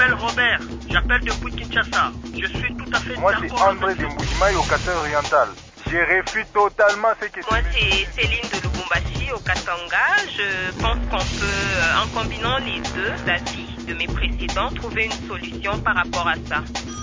m'appelle Robert, j'appelle depuis Kinshasa. Je suis tout à fait Moi d'accord. c'est André de Mbujimaï au Qatar oriental. Je refuse totalement ce que Moi c'est Céline de Lubumbashi au Katanga. Je pense qu'on peut, en combinant les deux avis de mes précédents, trouver une solution par rapport à ça.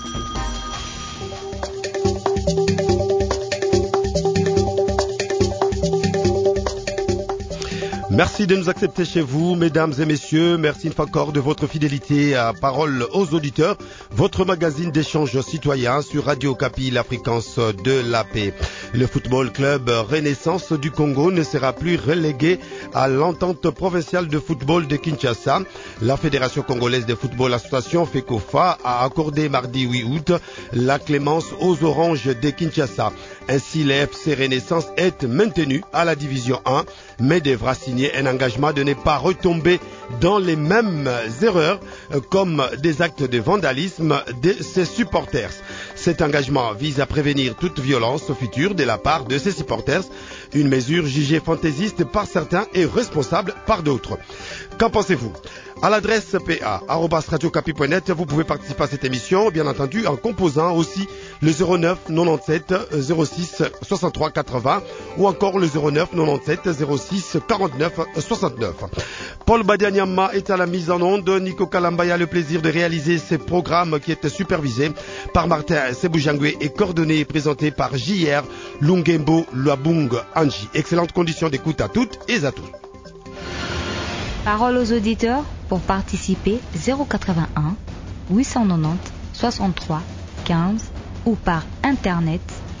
Merci de nous accepter chez vous, mesdames et messieurs. Merci une fois encore de votre fidélité à Parole aux auditeurs, votre magazine d'échange citoyen sur Radio Okapi, la fréquence de la paix. Le football club Renaissance du Congo ne sera plus relégué à l'entente provinciale de football de Kinshasa. La Fédération congolaise de football association FECOFA a accordé mardi 8 août la clémence aux Oranges de Kinshasa. Ainsi, le FC Renaissance est maintenu à la division 1, mais devra signer un engagement de ne pas retomber dans les mêmes erreurs comme des actes de vandalisme de ses supporters. Cet engagement vise à prévenir toute violence future de la part de ses supporters, une mesure jugée fantaisiste par certains et responsable par d'autres. Qu'en pensez-vous ? À l'adresse pa@radiocapi.net, vous pouvez participer à cette émission, bien entendu, en composant aussi le 09 97 06 63 80 ou encore le 09 97 06 49 69. Paul Badianyama est à la mise en onde. Nico Kalambaya a le plaisir de réaliser ces programmes qui étaient supervisés par Martin Sebujangwe et coordonnés et présentés par JR Lungembo Luabung Anji. Excellente condition d'écoute à toutes et à tous. Parole aux auditeurs pour participer 081 890 63 15 ou par internet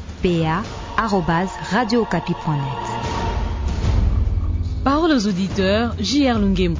pa@radiocapi.net. Parole aux auditeurs, JR Lungembo.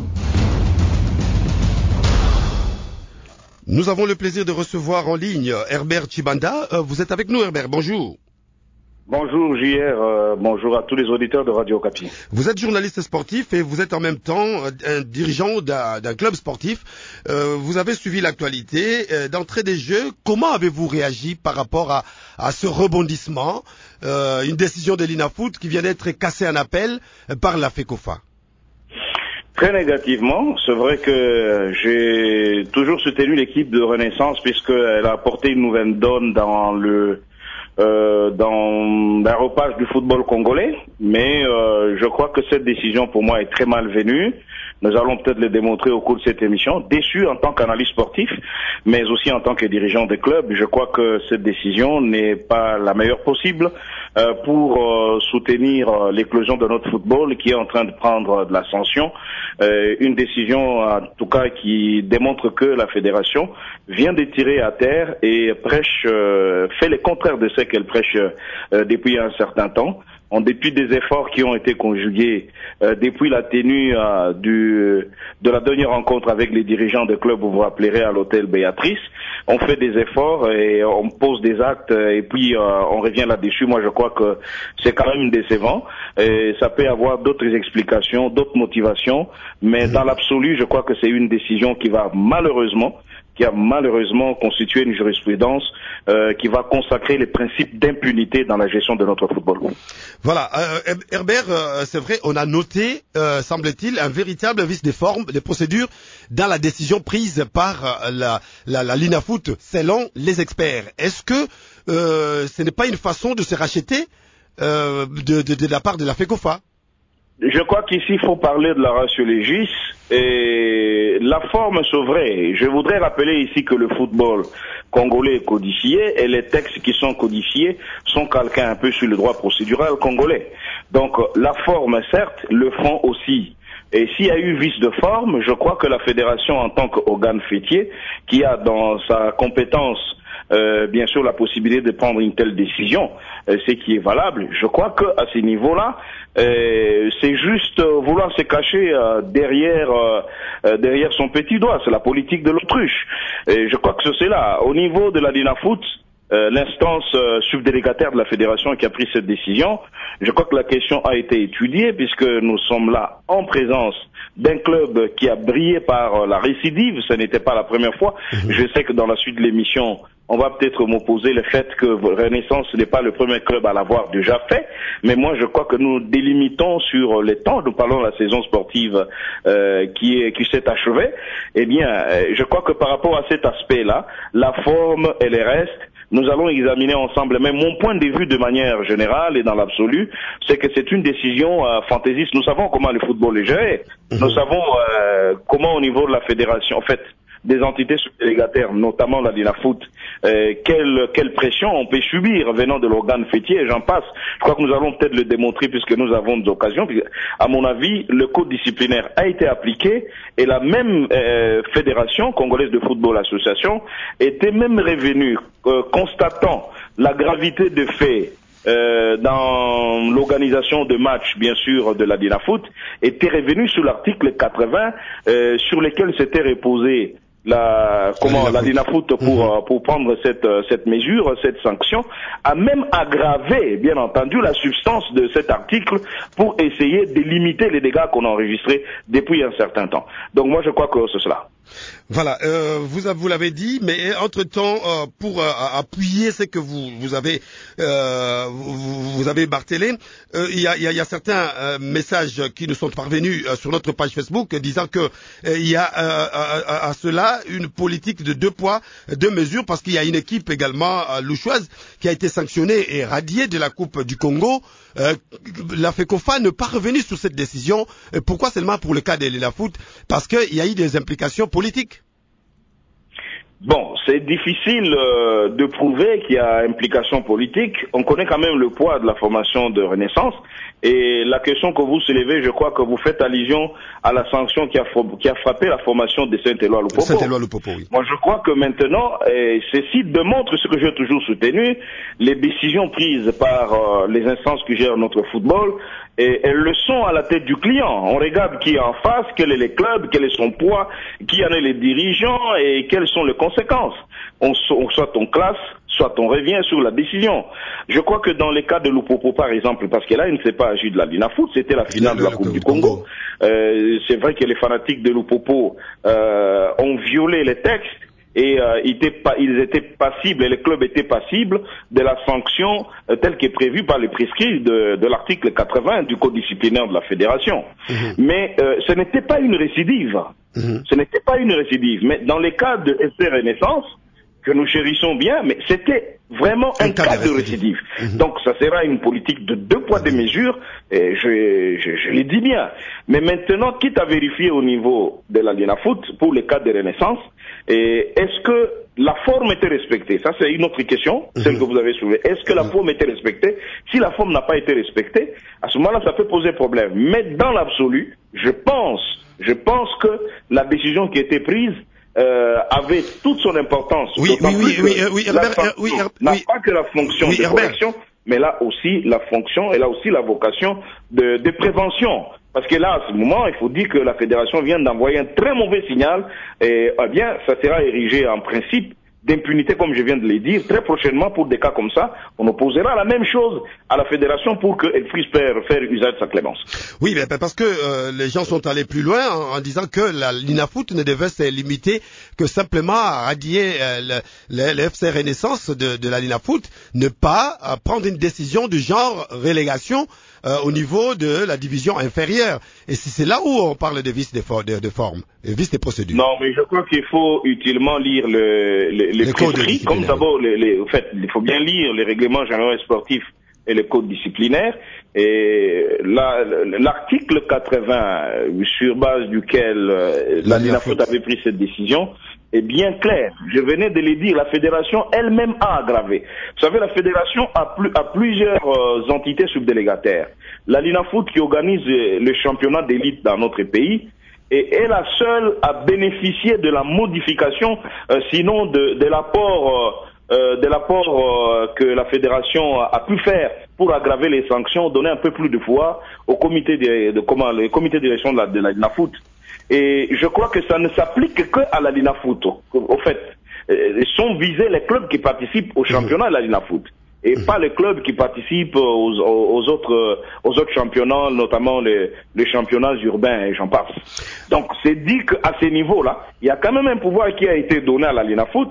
Nous avons le plaisir de recevoir en ligne Herbert Chibanda. Vous êtes avec nous, Herbert. Bonjour. Bonjour JR, bonjour à tous les auditeurs de Radio Okapi. Vous êtes journaliste sportif et vous êtes en même temps un dirigeant d'un club sportif. Vous avez suivi l'actualité. D'entrée des jeux, comment avez-vous réagi par rapport à ce rebondissement, une décision de l'INAFOOT qui vient d'être cassée en appel par la FECOFA? Très négativement, c'est vrai que j'ai toujours soutenu l'équipe de Renaissance puisqu'elle a apporté une nouvelle donne dans l'aéropage du football congolais, mais je crois que cette décision pour moi est très malvenue. Nous allons peut-être le démontrer au cours de cette émission. Déçu en tant qu'analyste sportif, mais aussi en tant que dirigeant des clubs, je crois que cette décision n'est pas la meilleure possible pour soutenir l'éclosion de notre football qui est en train de prendre de l'ascension. Une décision en tout cas qui démontre que la fédération vient de tirer à terre et prêche, fait le contraire de ce qu'elle prêche depuis un certain temps. En dépit des efforts qui ont été conjugués depuis la tenue de la dernière rencontre avec les dirigeants de club, vous vous rappellerez, à l'hôtel Béatrice, on fait des efforts et on pose des actes et puis on revient là-dessus. Moi, je crois que c'est quand même décevant. Et ça peut avoir d'autres explications, d'autres motivations, mais dans l'absolu, je crois que c'est une décision qui a malheureusement constitué une jurisprudence qui va consacrer les principes d'impunité dans la gestion de notre football. Voilà, Herbert, c'est vrai, on a noté, semble-t-il, un véritable vice des formes, des procédures dans la décision prise par l'INAFOOT, selon les experts. Est-ce que ce n'est pas une façon de se racheter de la part de la FECOFA? Je crois qu'ici, il faut parler de la ratio legis et la forme sauverait. Je voudrais rappeler ici que le football congolais est codifié et les textes qui sont codifiés sont calqués un peu sur le droit procédural congolais. Donc, la forme, certes, le fond aussi. Et s'il y a eu vice de forme, je crois que la fédération, en tant qu'organe fêtier, qui a dans sa compétence bien sûr la possibilité de prendre une telle décision, ce qui est valable. Je crois que à ce niveau-là, c'est juste vouloir se cacher derrière son petit doigt. C'est la politique de l'autruche. Et je crois que c'est là. Au niveau de la DINAFOOT, l'instance subdélégataire de la fédération qui a pris cette décision, je crois que la question a été étudiée puisque nous sommes là en présence d'un club qui a brillé par la récidive. Ce n'était pas la première fois. Je sais que dans la suite de l'émission, on va peut-être m'opposer le fait que Renaissance n'est pas le premier club à l'avoir déjà fait, mais moi je crois que nous délimitons sur les temps, nous parlons de la saison sportive qui s'est achevée, eh bien je crois que par rapport à cet aspect-là, la forme et les restes, nous allons examiner ensemble. Mais mon point de vue de manière générale et dans l'absolu, c'est que c'est une décision fantaisiste. Nous savons comment le football est géré. Nous savons comment au niveau de la fédération, en fait, des entités délégataires, notamment la Dinafoot, quelle pression on peut subir venant de l'organe fêtier, et j'en passe. Je crois que nous allons peut-être le démontrer puisque nous avons des occasions. À mon avis, le code disciplinaire a été appliqué et la même fédération congolaise de football association était même revenue constatant la gravité des faits dans l'organisation de matchs, bien sûr, de la Dinafoot, était revenu sur l'article 80 sur lequel s'était reposé la Dinafoot pour prendre cette mesure, cette sanction, a même aggravé, bien entendu, la substance de cet article pour essayer de limiter les dégâts qu'on a enregistrés depuis un certain temps. Donc moi je crois que c'est cela. Voilà, vous l'avez dit, mais entre-temps, pour appuyer ce que vous avez martelé, il y a certains messages qui nous sont parvenus sur notre page Facebook disant que il y a à cela une politique de 2 poids, 2 mesures, parce qu'il y a une équipe également louchoise qui a été sanctionnée et radiée de la Coupe du Congo. La FECOFA n'est pas revenue sur cette décision. Pourquoi seulement pour le cas de la foot? Parce qu'il y a eu des implications politiques. Bon, c'est difficile de prouver qu'il y a implication politique. On connaît quand même le poids de la formation de Renaissance. Et la question que vous soulevez, je crois que vous faites allusion à la sanction qui a frappé la formation de Saint-Éloi Lupopo. Saint-Éloi Lupopo, oui. Moi, je crois que maintenant, ceci démontre ce que j'ai toujours soutenu, les décisions prises par les instances qui gèrent notre football, et elles le sont à la tête du client. On regarde qui est en face, quel est le club, quel est son poids, qui en est les dirigeants et quelles sont les conséquences. Soit on classe, soit on revient sur la décision. Je crois que dans les cas de Lupopo, par exemple, parce que là, il ne s'est pas agi de la Dinafoot, c'était la finale de la Coupe du Congo. C'est vrai que les fanatiques de Lupopo ont violé les textes et ils étaient passibles, et le club était passible de la sanction telle qu'est prévue par les prescrits de l'article 80 du code disciplinaire de la fédération. Mais ce n'était pas une récidive. Ce n'était pas une récidive. Mais dans les cas de FC Renaissance, que nous chérissons bien, mais c'était vraiment un cas de récidive. Donc ça sera une politique de 2 poids 2 mesures, et je le dis bien. Mais maintenant, quitte à vérifier au niveau de la Dinafoot, pour les cas de Renaissance, est-ce que la forme était respectée? Ça c'est une autre question, celle que vous avez soulevée. Est-ce que la forme était respectée? Si la forme n'a pas été respectée, à ce moment-là ça peut poser problème. Mais dans l'absolu, je pense que la décision qui a été prise avait toute son importance. N'a pas que la fonction de correction, mais là aussi la fonction et là aussi la vocation de prévention. Parce que là, à ce moment, il faut dire que la fédération vient d'envoyer un très mauvais signal et bien, ça sera érigé en principe d'impunité, comme je viens de le dire. Très prochainement, pour des cas comme ça, on opposera la même chose à la fédération pour qu'elle puisse faire usage de sa clémence. Oui, mais parce que les gens sont allés plus loin en disant que la Linafoot ne devait se limiter que simplement à radier le FC Renaissance de la Linafoot, ne pas prendre une décision du genre relégation au niveau de la division inférieure. Et c'est là où on parle de vice de forme, vice des procédures. Non, mais je crois qu'il faut utilement lire les prescrits, comme d'abord, en fait, il faut bien lire les règlements généraux sportifs et le code disciplinaire. Et l'article 80, sur base duquel la Dinafoot avait pris cette décision, est bien clair. Je venais de le dire, la fédération elle-même a aggravé. Vous savez, la fédération a plusieurs entités subdélégataires. La Linafoot qui organise le championnat d'élite dans notre pays et est la seule à bénéficier de la modification, sinon de l'apport que la fédération a pu faire pour aggraver les sanctions, donner un peu plus de poids au comité le comité de direction de la Linafoot. Et je crois que ça ne s'applique que à la Linafoot. Au fait, sont visés les clubs qui participent au championnat de la Linafoot et pas les clubs qui participent aux autres championnats, notamment les championnats urbains et j'en passe. Donc c'est dit qu'à ces niveaux-là, il y a quand même un pouvoir qui a été donné à la Linafoot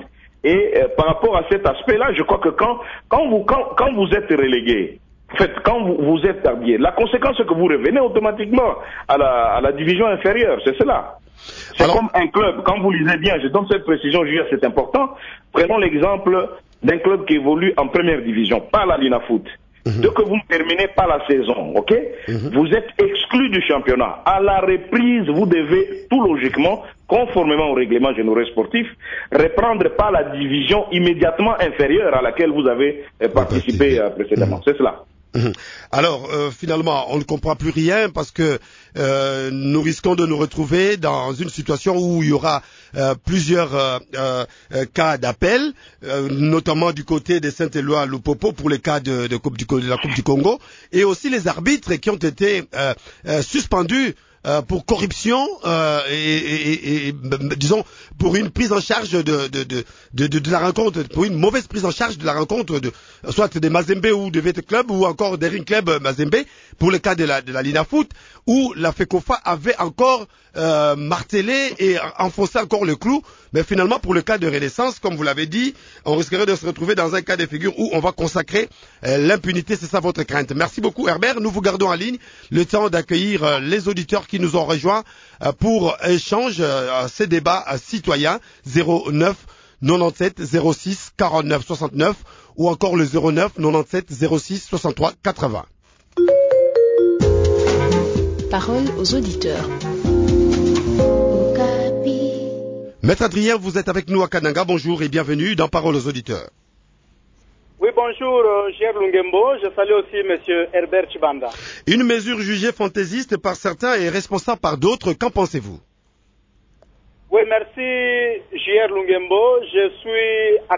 Et par rapport à cet aspect-là, je crois que quand vous êtes relégué, en fait, quand vous êtes habillé, la conséquence c'est que vous revenez automatiquement à la division inférieure, c'est cela. C'est comme un club, quand vous lisez bien, je donne cette précision, Julien, c'est important. Prenons l'exemple d'un club qui évolue en première division, pas la Linafoot. Dès que vous ne terminez pas la saison, ok, vous êtes exclu du championnat. À la reprise, vous devez tout logiquement, conformément au règlement général sportif, reprendre par la division immédiatement inférieure à laquelle vous avez participé précédemment. C'est cela. Alors, finalement, on ne comprend plus rien parce que nous risquons de nous retrouver dans une situation où il y aura plusieurs cas d'appel, notamment du côté des Saint-Éloi Lupopo pour les cas de la Coupe du Congo, et aussi les arbitres qui ont été suspendus pour corruption et disons pour une prise en charge de la rencontre, pour une mauvaise prise en charge de la rencontre soit des Mazembe ou de Vete Club ou encore des Ring Club Mazembe pour le cas de la Linafoot où la FECOFA avait encore martelé et enfoncé encore le clou, mais finalement pour le cas de Renaissance, comme vous l'avez dit, on risquerait de se retrouver dans un cas de figure où on va consacrer l'impunité, c'est ça votre crainte. Merci beaucoup Herbert, nous vous gardons en ligne le temps d'accueillir les auditeurs qui nous ont rejoints pour échange ces débats citoyens 09 97 06 49 69 ou encore le 09 97 06 63 80. Parole aux auditeurs. Maître Adrien, vous êtes avec nous à Kananga, bonjour et bienvenue dans Parole aux auditeurs. Oui, bonjour, Gérard Lungembo. Je salue aussi M. Herbert Chibanda. Une mesure jugée fantaisiste par certains et responsable par d'autres, qu'en pensez-vous? Oui, merci, Gérard Lungembo. Je suis à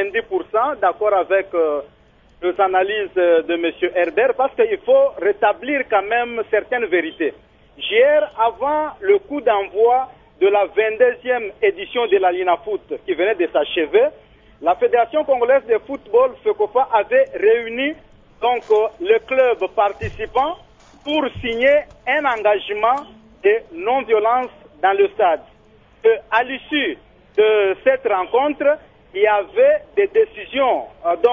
90% d'accord avec les analyses de M. Herbert parce qu'il faut rétablir quand même certaines vérités. Hier, avant le coup d'envoi de la 22e édition de la Linafoot qui venait de s'achever, la Fédération congolaise de football, FECOFA, avait réuni donc le club participant pour signer un engagement de non-violence dans le stade. À l'issue de cette rencontre, il y avait des décisions,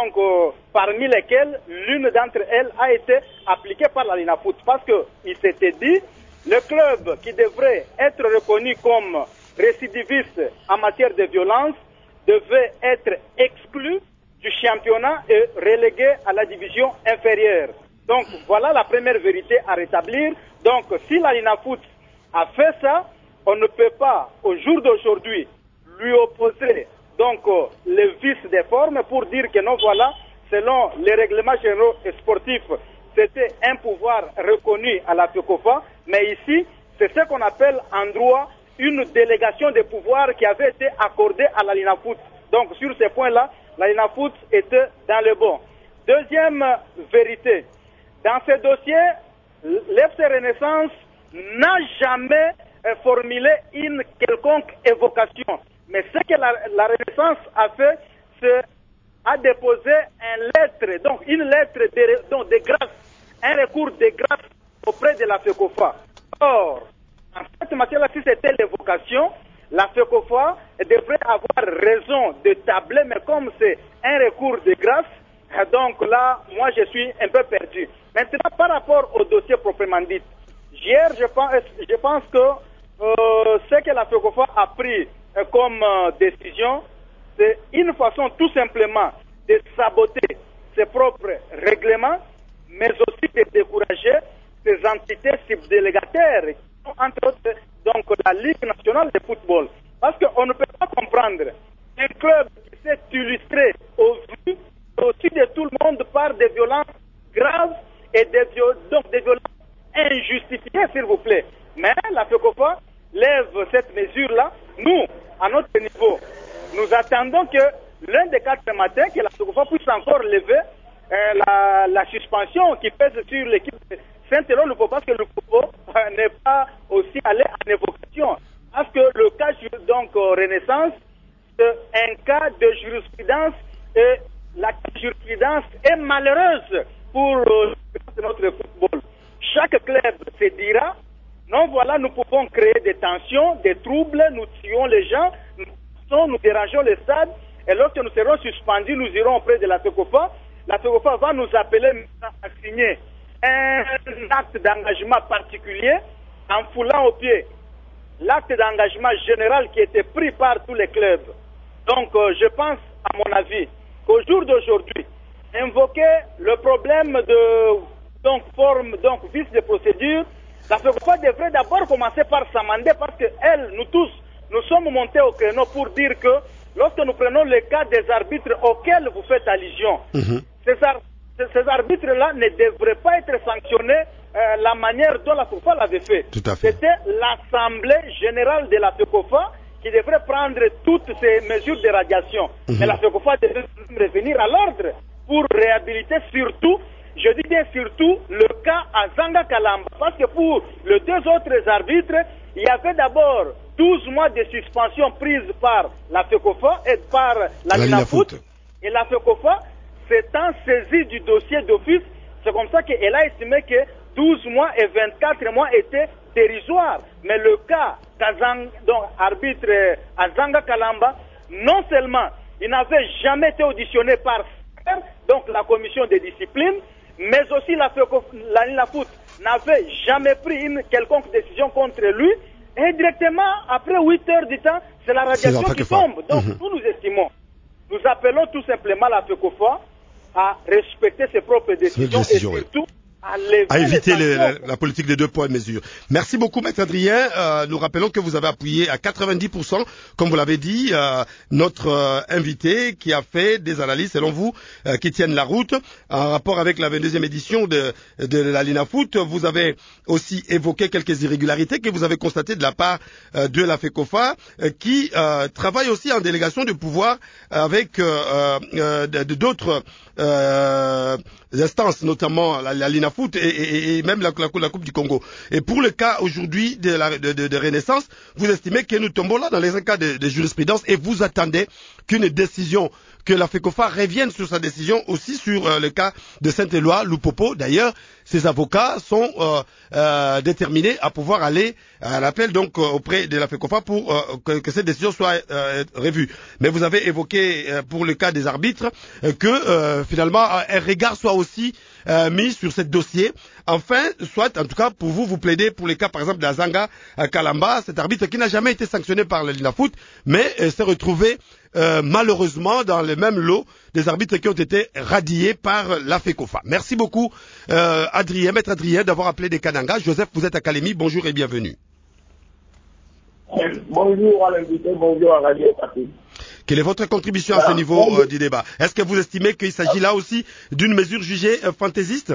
parmi lesquelles l'une d'entre elles a été appliquée par la Linafoot parce qu'il s'était dit le club qui devrait être reconnu comme récidiviste en matière de violence devait être exclu du championnat et relégué à la division inférieure. Donc voilà la première vérité à rétablir. Donc si la Linafoot a fait ça, on ne peut pas au jour d'aujourd'hui lui opposer donc le vice des formes pour dire que non, voilà, selon les règlements généraux et sportifs, c'était un pouvoir reconnu à la FECOFA, mais ici, c'est ce qu'on appelle en droit une délégation de pouvoir qui avait été accordée à la Linafoot. Donc sur ces points-là, la Linafoot était dans le bon. Deuxième vérité, dans ce dossier, l'FC Renaissance n'a jamais formulé une quelconque évocation. Mais ce que la Renaissance a fait, c'est a déposé une lettre de grâce, un recours de grâce auprès de la FECOFA. Or, en cette matière-là, si c'était l'évocation, la FECOFA devrait avoir raison de tabler, mais comme c'est un recours de grâce, donc là, moi je suis un peu perdu. Maintenant, par rapport au dossier proprement dit, hier, je pense que ce que la FECOFA a pris comme décision, c'est une façon tout simplement de saboter ses propres règlements, mais aussi de décourager ces entités subdélégataires, entre autres donc la Ligue nationale de football. Parce qu'on ne peut pas comprendre un club qui s'est illustré au vu aussi de tout le monde par des violences graves et des violences injustifiées, s'il vous plaît. Mais la FECOFA lève cette mesure-là. Nous, à notre niveau, nous attendons que l'un des 4 matins, que la FECOFA puisse encore lever la suspension qui pèse sur l'équipe de Saint-Éloi Lupopo, parce que le Lupopo n'est pas aussi allé en évocation. Parce que le cas donc Renaissance, c'est un cas de jurisprudence et la jurisprudence est malheureuse pour notre football. Chaque club se dira, non, voilà, nous pouvons créer des tensions, des troubles, nous tuons les gens, nous dérangeons le stade Et lorsque nous serons suspendus, nous irons auprès de la FECOFA. La FECOFA va nous appeler à signer un acte d'engagement particulier en foulant au pied l'acte d'engagement général qui était pris par tous les clubs. Donc, je pense, à mon avis, qu'au jour d'aujourd'hui, invoquer le problème de vice de procédure, la FECOFA devrait d'abord commencer par s'amender parce que nous tous, nous sommes montés au créneau pour dire que lorsque nous prenons le cas des arbitres auxquels vous faites allusion, ces arbitres-là ne devraient pas être sanctionnés la manière dont la FECOFA l'avait fait. C'était l'Assemblée générale de la FECOFA qui devrait prendre toutes ces mesures de radiation. Mais la FECOFA devrait revenir à l'ordre pour réhabiliter surtout, je dis bien surtout, le cas à Zanga Kalamba. Parce que pour les deux autres arbitres, il y avait d'abord 12 mois de suspension prise par la FECOFA et par la Linafoot. Et la FECOFA s'étant saisie du dossier d'office, c'est comme ça qu'elle a estimé que 12 mois et 24 mois étaient dérisoires. Mais le cas arbitre Azanga Kalamba, non seulement il n'avait jamais été auditionné par la commission de discipline, mais aussi la Linafoot n'avait jamais pris une quelconque décision contre lui. Et directement, après 8 heures du temps, c'est la radiation qui tombe. Donc nous estimons, nous appelons tout simplement la FECOFA à respecter ses propres décisions et surtout à éviter la politique des 2 poids et 2 mesures. Merci beaucoup, Maître Adrien. Nous rappelons que vous avez appuyé à 90%, comme vous l'avez dit, notre invité qui a fait des analyses, selon vous, qui tiennent la route. En rapport avec la 22e édition de la Linafoot, vous avez aussi évoqué quelques irrégularités que vous avez constatées de la part de la FECOFA, qui travaille aussi en délégation de pouvoir avec d'autres instances, notamment la Linafoot et même la Coupe du Congo. Et pour le cas aujourd'hui de Renaissance, vous estimez que nous tombons là dans les cas de jurisprudence et vous attendez qu'une décision, que la FECOFA revienne sur sa décision aussi sur le cas de Saint-Éloi, Lupopo. D'ailleurs, ses avocats sont déterminés à pouvoir aller à l'appel donc auprès de la FECOFA pour que cette décision soit revue. Mais vous avez évoqué pour le cas des arbitres que finalement un regard soit aussi mis sur ce dossier. Enfin, soit en tout cas pour vous plaidez pour les cas par exemple d'Azanga Kalamba, cet arbitre qui n'a jamais été sanctionné par le Linafoot, mais s'est retrouvé malheureusement dans le même lot des arbitres qui ont été radiés par la FECOFA. Merci beaucoup Maître Adrien d'avoir appelé des Kananga. Joseph, vous êtes à Kalemi, bonjour et bienvenue. Bonjour à l'invité, bonjour à Radio Papi. Quelle est votre contribution à ce niveau du débat? Est-ce que vous estimez qu'il s'agit là aussi d'une mesure jugée fantaisiste?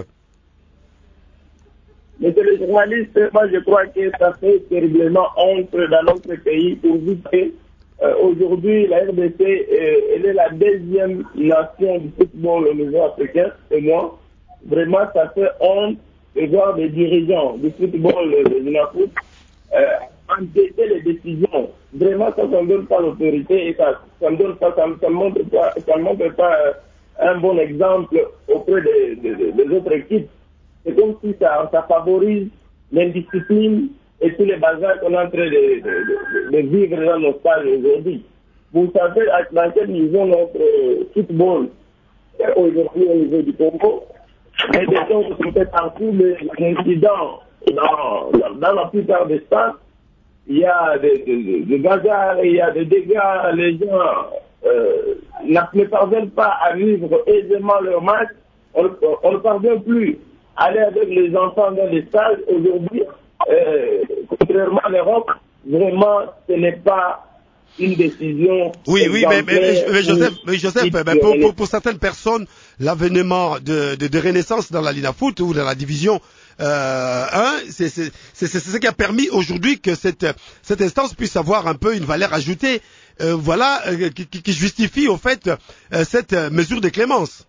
Monsieur le journaliste, moi je crois que ça fait terriblement honte dans notre pays pour vous que aujourd'hui la RDC elle est la 2e nation du football au niveau africain, et moi, vraiment ça fait honte de voir des dirigeants du football de l'Inafoot entêter les décisions. Vraiment, ça ne donne pas l'autorité et ça ne montre pas un bon exemple auprès des autres équipes. C'est comme si ça favorise l'indiscipline et tous les bazars qu'on est en train de vivre dans nos stades aujourd'hui. Vous savez dans quel niveau notre football est aujourd'hui au niveau du Congo. Et des choses sont faites partout, les incidents dans la plupart des stades. Il y a des bazars, il y a des dégâts, les gens ne parviennent pas à vivre aisément leur match, on ne parvient plus à aller avec les enfants dans les stades. Aujourd'hui, contrairement à l'Europe, vraiment, ce n'est pas une décision. Oui, mais Joseph, pour certaines personnes, l'avènement de Renaissance dans la Linafoot ou dans la division 1, c'est ce qui a permis aujourd'hui que cette instance puisse avoir un peu une valeur ajoutée, qui justifie au fait cette mesure de clémence.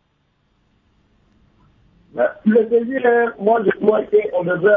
Le plaisir, moi je crois qu'on devait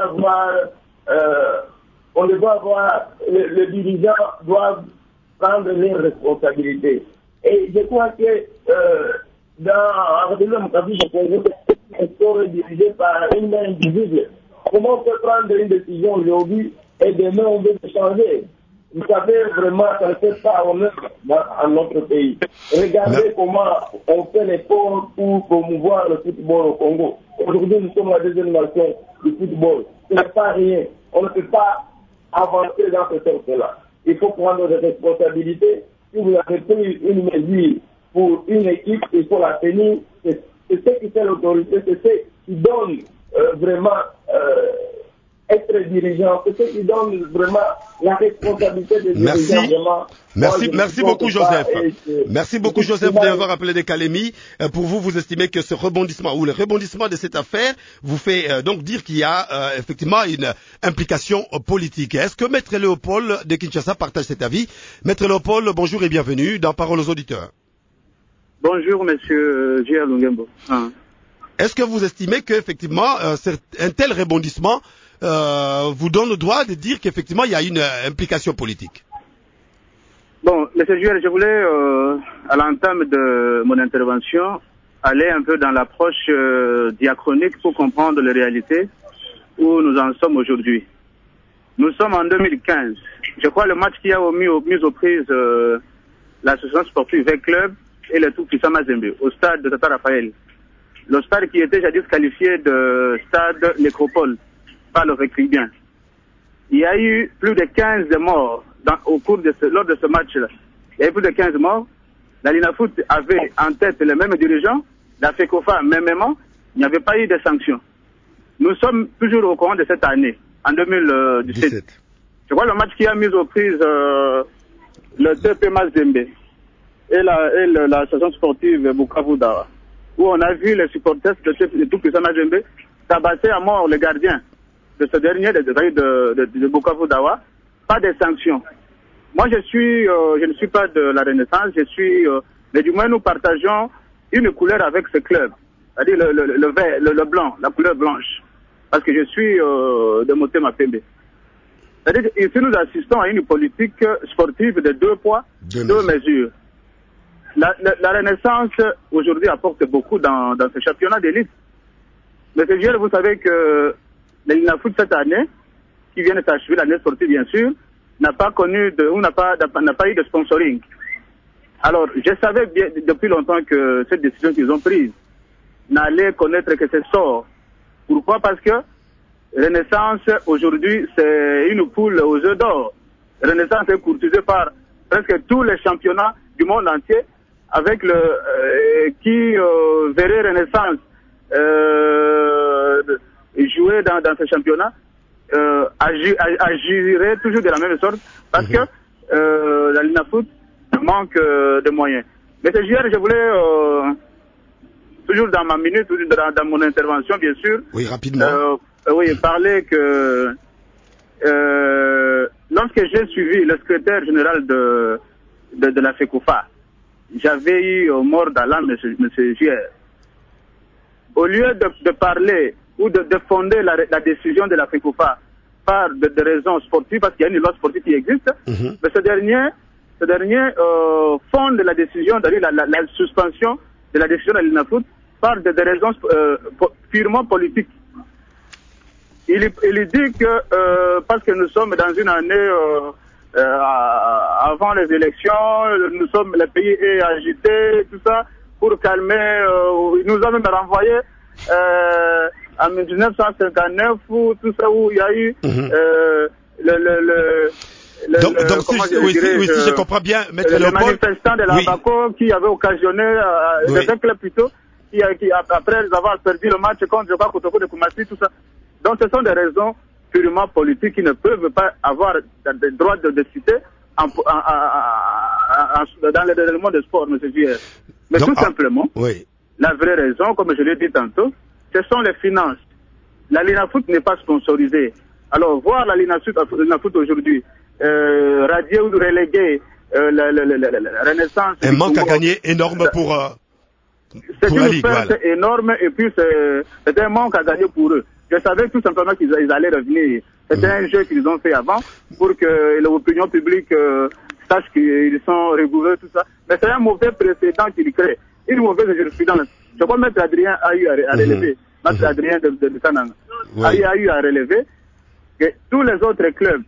avoir, le dirigeant doit prendre les responsabilités. Et je crois que dans la démocratie du Congo, un sport est dirigé par une main invisible. Comment on peut prendre une décision aujourd'hui et demain on veut changer? vous savez, vraiment, ça ne fait pas honneur à notre pays. Regardez comment on fait l'effort pour promouvoir le football au Congo. Aujourd'hui, nous sommes la deuxième nation du football. Ce n'est pas rien. On ne peut pas avancer dans ce sens-là. Il faut prendre des responsabilités. Si vous avez pris une mesure pour une équipe, il faut la tenir. C'est ce qui fait l'autorité, c'est ce qui donne vraiment être dirigeant, c'est ce qui donne vraiment la responsabilité des dirigeants. Merci beaucoup Joseph. Merci beaucoup Joseph d'avoir appelé des Calémies. Pour vous, vous estimez que ce rebondissement ou le rebondissement de cette affaire vous fait donc dire qu'il y a effectivement une implication politique. Est-ce que Maître Léopold de Kinshasa partage cet avis? Maître Léopold, bonjour et bienvenue dans Parole aux auditeurs. Bonjour Monsieur J.R. Lungembo. Est-ce que vous estimez qu'effectivement un tel rebondissement vous donne le droit de dire qu'effectivement il y a une implication politique? Bon, M. Juel, je voulais, à l'entame de mon intervention, aller un peu dans l'approche diachronique pour comprendre les réalités où nous en sommes aujourd'hui. Nous sommes en 2015. Je crois le match qui a mis aux prises l'association sportive V Club et le tout-puissant Mazembe au stade de Tata Raphaël. Le stade qui était jadis qualifié de stade nécropole par le Récribien. Il y a eu plus de 15 morts lors de ce match-là. Il y a eu plus de 15 morts. La Linafoot avait en tête les mêmes dirigeants, la FECOFA mêmement, il n'y avait pas eu de sanctions. Nous sommes toujours au courant de cette année, en 2017. Je crois le match qui a mis aux prises le TP Mazembe et l'association sportive Bukavu Dawa, où on a vu les supporters de tout-puissant Mazembe tabasser à mort le gardien de ce dernier, de Bukavu Dawa, pas de sanctions. Moi, je ne suis pas de la Renaissance, mais du moins nous partageons une couleur avec ce club, c'est-à-dire le blanc, la couleur blanche, parce que je suis de Motema Pembe. C'est-à-dire ici nous assistons à une politique sportive de 2 poids, 2 mesures. La Renaissance aujourd'hui apporte beaucoup dans ce championnat d'élite. Monsieur Giel, vous savez que la Linafoot cette année, qui vient de s'achever l'année sportive bien sûr, n'a pas eu de sponsoring. Alors, je savais bien depuis longtemps que cette décision qu'ils ont prise n'allait connaître que ses sorts. Pourquoi? Parce que Renaissance aujourd'hui c'est une poule aux œufs d'or. Renaissance est courtisée par presque tous les championnats du monde entier, avec qui verrait Renaissance jouer dans ce championnat, agirait toujours de la même sorte, parce que la Linafoot manque de moyens. Mais je voulais, toujours dans ma minute, toujours dans mon intervention, bien sûr, oui, rapidement. Parler que lorsque j'ai suivi le secrétaire général de la FECOFA, j'avais eu mort d'Allah, monsieur Gier. Au lieu de parler ou de fonder la décision de la FECOFA par des raisons sportives, parce qu'il y a une loi sportive qui existe, mais ce dernier fonde la décision, c'est-à-dire la suspension de la décision de l'Inafoot par des raisons purement politiques. Il dit que parce que nous sommes dans une année avant les élections, le pays est agité, tout ça, pour calmer, il nous a même renvoyé en 1959 ou tout ça, où il y a eu si je comprends bien, le manifestant de la Bako qui avait occasionné le club plutôt, qui après avoir perdu le match contre, je crois, Kotoko de Koumassi, tout ça. Donc ce sont des raisons purement politiques qui ne peuvent pas avoir le droit de citer dans le monde du sport, M. Vier. Mais donc, tout simplement, la vraie raison, comme je l'ai dit tantôt, ce sont les finances. La Linafoot n'est pas sponsorisée. Alors, voir la Linafoot aujourd'hui radier ou reléguer la Renaissance... Un manque à gagner énorme pour c'est une perte énorme, et puis c'est un manque à gagner pour eux. Je savais tout simplement qu'ils allaient revenir. C'était un jeu qu'ils ont fait avant pour que l'opinion publique sache qu'ils sont rigoureux, tout ça. Mais c'est un mauvais précédent qu'ils créent. Une mauvaise jurisprudence. Je crois que Maître Adrien a eu à relever. Maître Adrien de Kananga a eu à relever que tous les autres clubs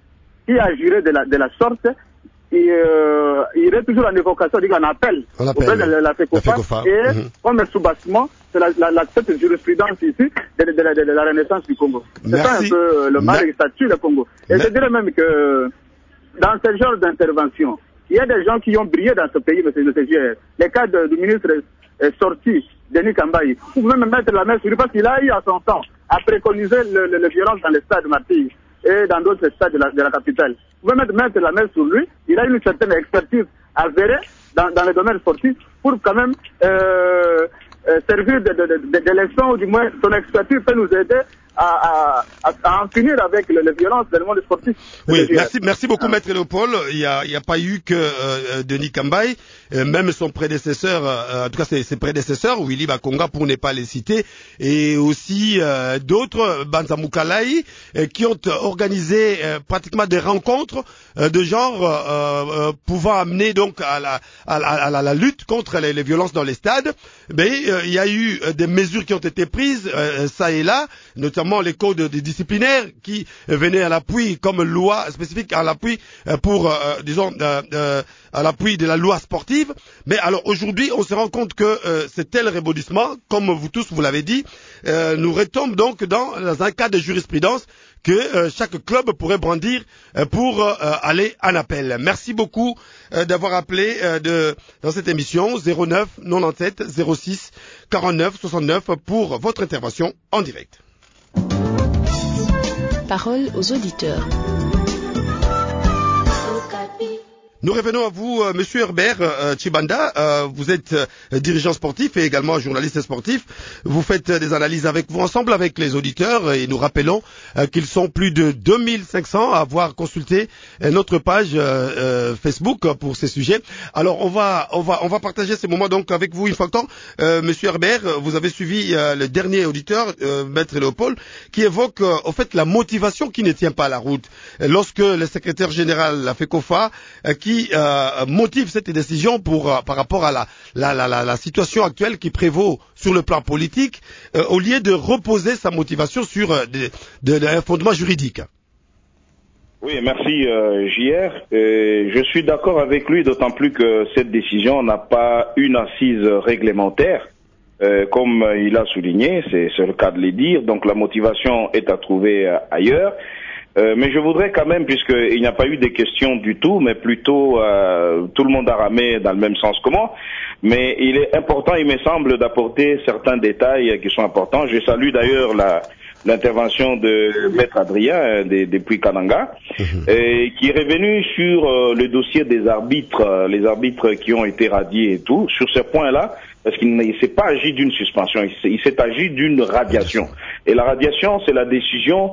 qui agirait de la sorte, il y aurait toujours en évocation, un appel auprès de la FECOFA, et comme sous-bassement, c'est cette jurisprudence ici de la Renaissance du Congo. C'est ça un peu le mal et le statut du Congo. Et je dirais même que dans ce genre d'intervention, il y a des gens qui ont brillé dans ce pays, monsieur le les cas du ministre sorti, Denis Kambaï, vous pouvez même mettre la main sur lui parce qu'il a eu à son temps à préconiser le violence dans les stades de Martigues et dans d'autres stades de la capitale. Vous pouvez mettre la main sur lui, il a une certaine expertise avérée dans le domaine sportif pour quand même servir de leçon, ou du moins son expertise peut nous aider à en finir avec les violences dans le monde sportif. Oui, merci beaucoup, Maître Léopold. Il y a pas eu que Denis Kambaï, même son prédécesseur, en tout cas ses prédécesseurs, Willy Bakonga pour ne pas les citer, et aussi d'autres, Banza Mukalaï, qui ont organisé pratiquement des rencontres de genre pouvant amener donc à la lutte contre les violences dans les stades. Mais il y a eu des mesures qui ont été prises ça et là, notamment les codes disciplinaires qui venaient à l'appui comme loi spécifique à l'appui pour disons à l'appui de la loi sportive. Mais alors aujourd'hui on se rend compte que c'est tel rebondissement, comme vous tous vous l'avez dit, nous retombe donc dans un cas de jurisprudence que chaque club pourrait brandir pour aller en appel. Merci beaucoup d'avoir appelé dans cette émission 09 97 06 49 69 pour votre intervention en direct. Parole aux auditeurs. Nous revenons à vous, Monsieur Herbert Chibanda. Vous êtes dirigeant sportif et également journaliste sportif. Vous faites des analyses avec vous ensemble avec les auditeurs et nous rappelons qu'ils sont plus de 2500 à avoir consulté notre page Facebook pour ces sujets. Alors on va partager ces moments donc avec vous une fois de temps. Monsieur Herbert, vous avez suivi le dernier auditeur, Maître Léopold, qui évoque au fait la motivation qui ne tient pas la route. Lorsque le secrétaire général, la FECOFA, qui motive cette décision par rapport à la situation actuelle qui prévaut sur le plan politique, au lieu de reposer sa motivation sur un fondement juridique. Oui, merci JR. Je suis d'accord avec lui, d'autant plus que cette décision n'a pas une assise réglementaire, comme il a souligné, c'est le cas de le dire, donc la motivation est à trouver ailleurs. Mais je voudrais quand même, puisqu'il n'y a pas eu de questions du tout, mais plutôt tout le monde a ramé dans le même sens que moi, mais il est important, il me semble, d'apporter certains détails qui sont importants. Je salue d'ailleurs l'intervention de Maître Adrien depuis Kananga, qui est revenu sur le dossier des arbitres, les arbitres qui ont été radiés et tout, sur ce point-là, parce qu'il ne s'est pas agi d'une suspension, il s'est agi d'une radiation. Et la radiation, c'est la décision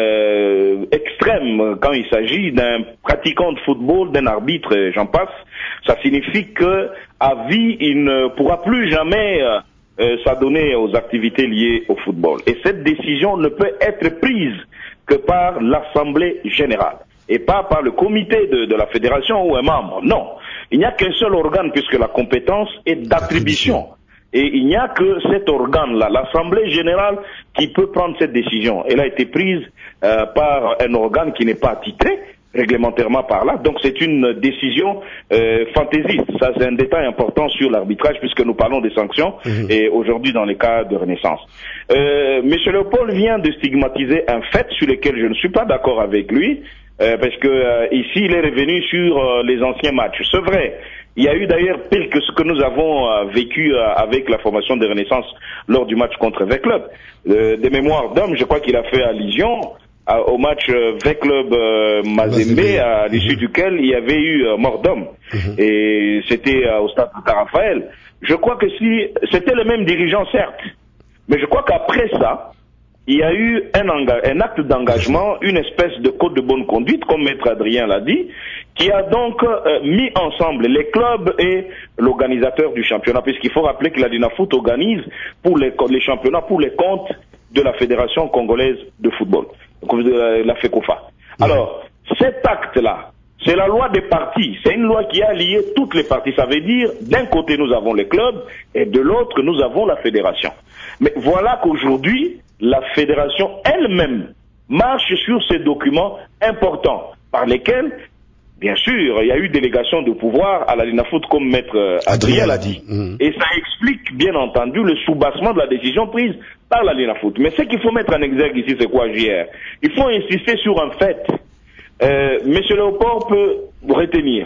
extrême quand il s'agit d'un pratiquant de football, d'un arbitre, j'en passe. Ça signifie que à vie, il ne pourra plus jamais s'adonner aux activités liées au football. Et cette décision ne peut être prise que par l'Assemblée générale et pas par le comité de la fédération ou un membre. Non, il n'y a qu'un seul organe puisque la compétence est d'attribution. Et il n'y a que cet organe-là, l'Assemblée générale, qui peut prendre cette décision. Elle a été prise par un organe qui n'est pas attitré réglementairement par là. Donc c'est une décision fantaisiste. Ça, c'est un détail important sur l'arbitrage puisque nous parlons des sanctions et aujourd'hui dans les cas de Renaissance. Monsieur Léopold vient de stigmatiser un fait sur lequel je ne suis pas d'accord avec lui parce que ici il est revenu sur les anciens matchs. C'est vrai. Il y a eu d'ailleurs pire que ce que nous avons vécu avec la formation de Renaissance lors du match contre V-Club. Des mémoires d'hommes, je crois qu'il a fait allusion au match V-Club Mazembe, à l'issue duquel il y avait eu mort d'homme. Et c'était au stade de Raphaël. Je crois que si c'était le même dirigeant, certes, mais je crois qu'après ça, il y a eu un acte d'engagement, une espèce de code de bonne conduite, comme Maître Adrien l'a dit, qui a donc mis ensemble les clubs et l'organisateur du championnat, puisqu'il faut rappeler que la Dinafoot organise pour les championnats pour les comptes de la Fédération congolaise de football, la FECOFA. Alors, cet acte-là, c'est la loi des partis, c'est une loi qui a lié toutes les parties. Ça veut dire, d'un côté nous avons les clubs et de l'autre nous avons la fédération. Mais voilà qu'aujourd'hui, la fédération elle-même marche sur ces documents importants. par lesquels, bien sûr, il y a eu délégation de pouvoir à la Linafoot, comme Maître Adrien l'a dit. Et ça explique, bien entendu, le soubassement de la décision prise par la Linafoot. Mais ce qu'il faut mettre en exergue ici, c'est quoi, JR? Il faut insister sur un fait. Monsieur Léopold peut retenir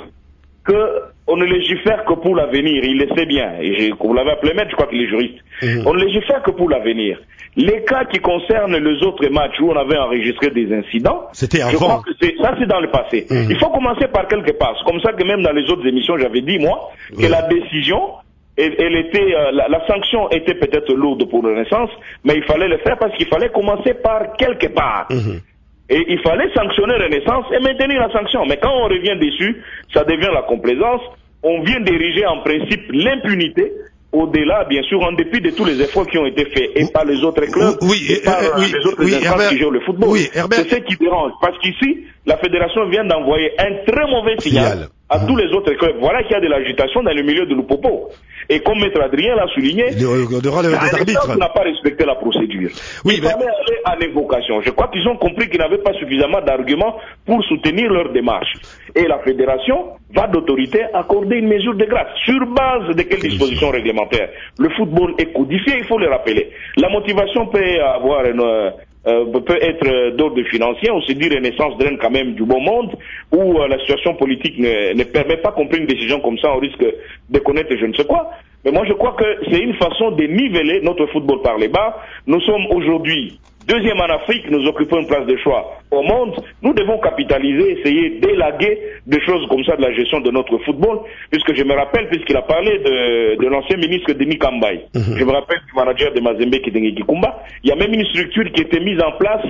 qu'on ne légifère que pour l'avenir, il le sait bien. Et vous l'avez appelé maître, je crois qu'il est juriste. On ne légifère que pour l'avenir. Les cas qui concernent les autres matchs où on avait enregistré des incidents, c'était avant. Je crois que ça c'est dans le passé. Il faut commencer par quelque part. C'est comme ça que même dans les autres émissions, j'avais dit, moi, que la décision, elle était, la sanction était peut-être lourde pour Renaissance, mais il fallait le faire parce qu'il fallait commencer par quelque part. Et il fallait sanctionner Renaissance et maintenir la sanction. Mais quand on revient dessus, ça devient la complaisance. On vient d'ériger en principe l'impunité, au-delà, bien sûr, en dépit de tous les efforts qui ont été faits, et par les autres clubs, et par les autres instances qui jouent le football. C'est ce qui dérange. Parce qu'ici, la fédération vient d'envoyer un très mauvais signal à tous les autres clubs. Voilà qu'il y a de l'agitation dans le milieu de l'Upopo. Et comme Maître Adrien l'a souligné, l'arbitre n'a pas respecté la procédure. Il fallait aller à l'évocation. Je crois qu'ils ont compris qu'ils n'avaient pas suffisamment d'arguments pour soutenir leur démarche. Et la fédération va d'autorité accorder une mesure de grâce. Sur base de quelles dispositions réglementaires? Le football est codifié, il faut le rappeler. La motivation peut avoir peut être d'ordre financier, on se dit Renaissance draine quand même du bon monde, où la situation politique ne permet pas qu'on prenne une décision comme ça, on risque de connaître je ne sais quoi. Mais moi je crois que c'est une façon de niveler notre football par les bas. Nous sommes aujourd'hui deuxième en Afrique, nous occupons une place de choix au monde. Nous devons capitaliser, essayer d'élaguer des choses comme ça de la gestion de notre football, puisque je me rappelle, puisqu'il a parlé de l'ancien ministre Denis Kambaye, je me rappelle du manager de Mazembe Kitenge Kikumba, il y a même une structure qui était mise en place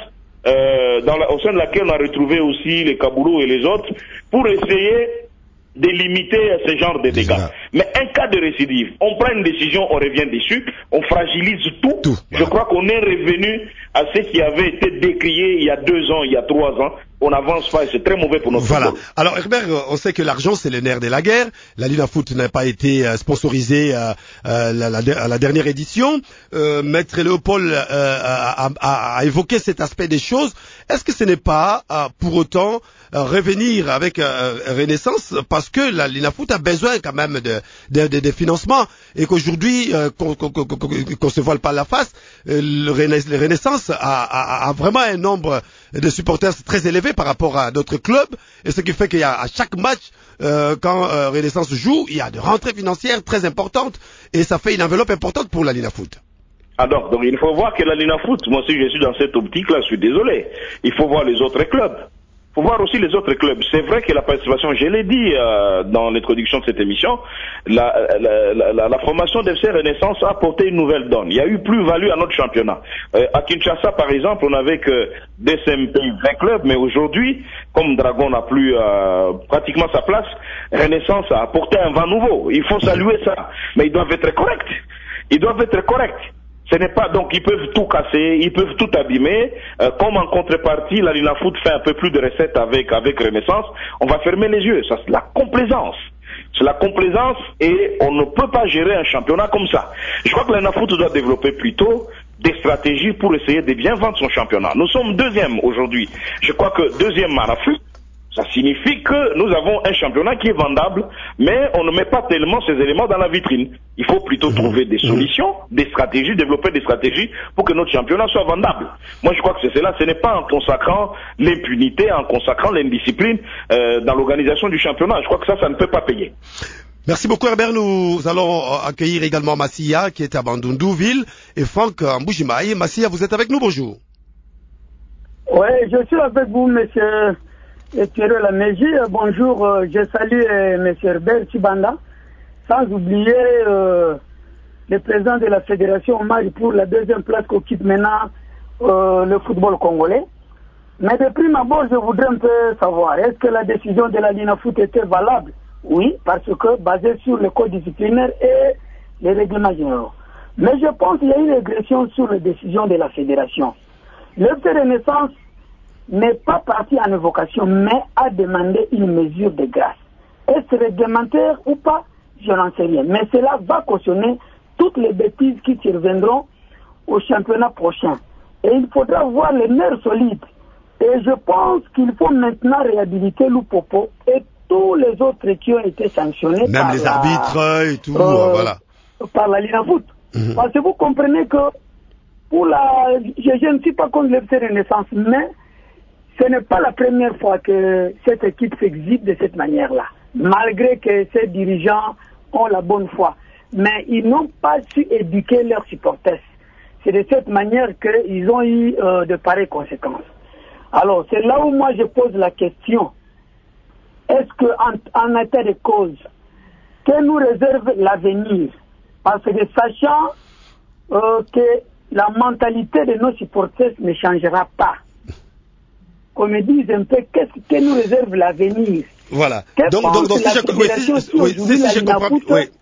au sein de laquelle on a retrouvé aussi les Kaboulou et les autres, pour essayer de limiter ce genre de dégâts. Mais un cas de récidive, on prend une décision, on revient dessus, on fragilise tout. Je crois qu'on est revenu à ce qui avait été décrié il y a 2 ans, il y a 3 ans. On n'avance pas et c'est très mauvais pour notre football. Alors Herbert, on sait que l'argent c'est le nerf de la guerre. La Linafoot n'a pas été sponsorisée à la dernière édition. Maître Léopold a évoqué cet aspect des choses. Est-ce que ce n'est pas pour autant revenir avec Renaissance, parce que la Linafoot a besoin quand même de financement, et qu'aujourd'hui qu'on se voile pas la face, le Renaissance a vraiment un nombre de supporters très élevé par rapport à d'autres clubs, et ce qui fait qu'il y a à chaque match, quand Renaissance joue, il y a de rentrées financières très importantes, et ça fait une enveloppe importante pour la Linafoot. Alors, donc il faut voir que la Linafoot, moi si je suis dans cette optique-là, je suis désolé, il faut voir les autres clubs. Il faut voir aussi les autres clubs. C'est vrai que la participation, je l'ai dit dans l'introduction de cette émission, la formation d'FC Renaissance a apporté une nouvelle donne. Il y a eu plus-value à notre championnat. À Kinshasa, par exemple, on n'avait que DCMP 20 clubs, mais aujourd'hui, comme Dragon n'a plus pratiquement sa place, Renaissance a apporté un vent nouveau. Il faut saluer ça. Mais ils doivent être corrects. Ils doivent être corrects. Ce n'est pas, donc ils peuvent tout casser, ils peuvent tout abîmer, comme en contrepartie, la Linafoot fait un peu plus de recettes avec Renaissance, on va fermer les yeux, ça c'est la complaisance. C'est la complaisance et on ne peut pas gérer un championnat comme ça. Je crois que la Linafoot doit développer plutôt des stratégies pour essayer de bien vendre son championnat. Nous sommes 2e aujourd'hui. Je crois que 2e en Afrique, ça signifie que nous avons un championnat qui est vendable, mais on ne met pas tellement ces éléments dans la vitrine. Il faut plutôt trouver des solutions, des stratégies, développer des stratégies pour que notre championnat soit vendable. Moi, je crois que c'est cela. Ce n'est pas en consacrant l'impunité, en consacrant l'indiscipline dans l'organisation du championnat. Je crois que ça ne peut pas payer. Merci beaucoup Herbert. Nous allons accueillir également Massia, qui est à Bandundouville, et Franck Mboujimaï. Massia, vous êtes avec nous, bonjour. Oui, je suis avec vous, monsieur Thierry Laméji. Bonjour, je salue monsieur Herbert Chibanda, sans oublier le président de la fédération Omar pour la 2e place qu'occupe maintenant le football congolais. Mais de prime abord, je voudrais un peu savoir, est-ce que la décision de la Linafoot était valable? Oui, parce que basée sur le code disciplinaire et les règlements généraux. Mais je pense qu'il y a une régression sur les décisions de la fédération. Le FC Renaissance n'est pas parti en évocation, mais a demandé une mesure de grâce. Est-ce réglementaire ou pas? Je n'en sais rien. Mais cela va cautionner toutes les bêtises qui surviendront au championnat prochain. Et il faudra voir les nerfs solides Et je pense qu'il faut maintenant réhabiliter Lupopo et tous les autres qui ont été sanctionnés. Même les arbitres et tout, voilà. Par la Linafoot. Parce que vous comprenez que pour je ne suis pas contre l'FC Renaissance, mais ce n'est pas la première fois que cette équipe s'exhibe de cette manière-là, malgré que ces dirigeants ont la bonne foi. Mais ils n'ont pas su éduquer leurs supporters. C'est de cette manière qu'ils ont eu de pareilles conséquences. Alors, c'est là où moi je pose la question. Est-ce qu'en état de cause, que nous réserve l'avenir? Parce que sachant que la mentalité de nos supporters ne changera pas. Qu'on me dise un peu qu'est-ce que nous réserve l'avenir. Voilà. Donc si je comprends,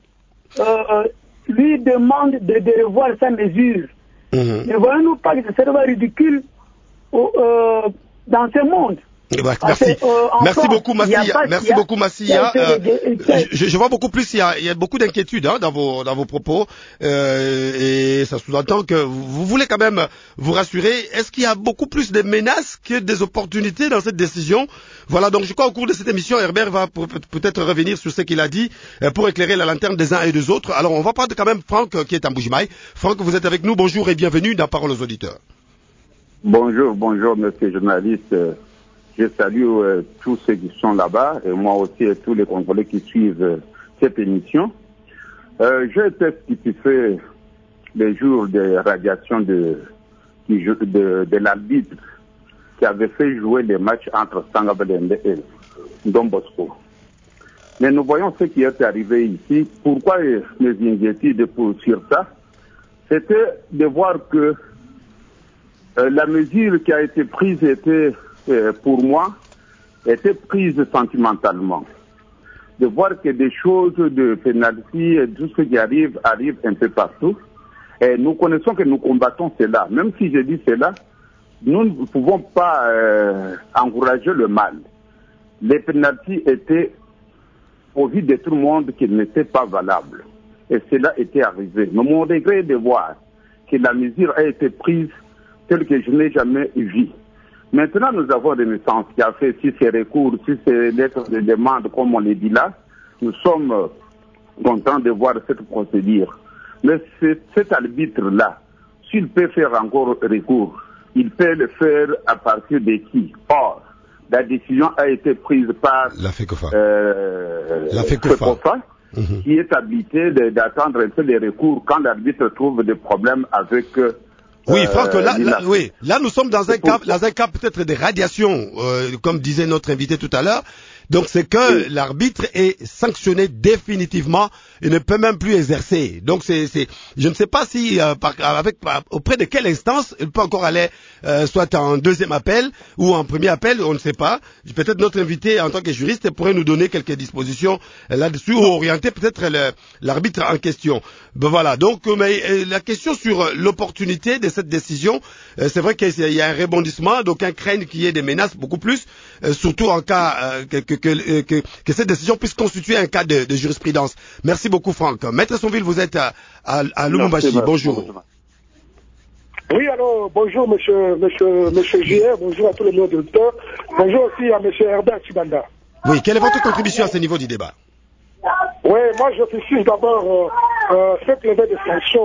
lui demande de revoir sa mesure. Ne voyons-nous pas que ce serait ridicule dans ce monde? Merci. Merci beaucoup, Massia. Merci beaucoup, Massia. Je vois beaucoup plus. Il y a beaucoup d'inquiétudes dans vos propos, et ça sous-entend que vous voulez quand même vous rassurer. Est-ce qu'il y a beaucoup plus de menaces que des opportunités dans cette décision? Voilà. Donc, je crois au cours de cette émission, Herbert va peut-être revenir sur ce qu'il a dit pour éclairer la lanterne des uns et des autres. Alors, on va prendre quand même Franck qui est en Bujimaï. Franck, vous êtes avec nous. Bonjour et bienvenue dans Parole aux auditeurs. Bonjour, monsieur le journaliste. Je salue tous ceux qui sont là-bas et moi aussi et tous les Congolais qui suivent cette émission. J'ai été stupéfait les jours de radiation de l'arbitre qui avait fait jouer les matchs entre Sangabelende et Don Bosco. Mais nous voyons ce qui est arrivé ici. Pourquoi mes inquiétudes sur ça? C'était de voir que la mesure qui a été prise était, pour moi, était prise sentimentalement. De voir que des choses de pénalty et tout ce qui arrive un peu partout. Et nous connaissons que nous combattons cela. Même si je dis cela, nous ne pouvons pas encourager le mal. Les pénaltys étaient, au vu de tout le monde, qu'ils n'étaient pas valables. Et cela était arrivé. Mais mon regret est de voir que la mesure a été prise telle que je n'ai jamais vue. Maintenant, nous avons Renaissance qui a fait, si c'est recours, si c'est lettre de demande, comme on l'a dit là, nous sommes contents de voir cette procédure. Mais cet arbitre-là, s'il peut faire encore recours, il peut le faire à partir de qui? Or, la décision a été prise par la FECOFA, qui est habilité d'attendre un peu les recours quand l'arbitre trouve des problèmes avec... Oui, Franck, là nous sommes dans un cas peut-être de radiation, comme disait notre invité tout à l'heure. Donc c'est que l'arbitre est sanctionné définitivement et ne peut même plus exercer. Donc je ne sais pas si auprès de quelle instance il peut encore aller, soit en deuxième appel ou en premier appel, on ne sait pas. Peut-être notre invité en tant que juriste pourrait nous donner quelques dispositions là-dessus ou orienter peut-être l'arbitre en question. Ben voilà. Donc mais la question sur l'opportunité de cette décision, c'est vrai qu'il y a un rebondissement, donc un craignent qu'il y ait des menaces beaucoup plus, surtout en cas que cette décision puisse constituer un cas de jurisprudence. Merci beaucoup, Franck. Maître Sonville, vous êtes à Lubumbashi. Bonjour. Oui, alors, bonjour, monsieur JR, bonjour à tous les auditeurs. Bonjour aussi à monsieur Herbert Chibanda. Oui, quelle est votre contribution à ce niveau du débat? Oui, moi, je précise d'abord cette levée de sanctions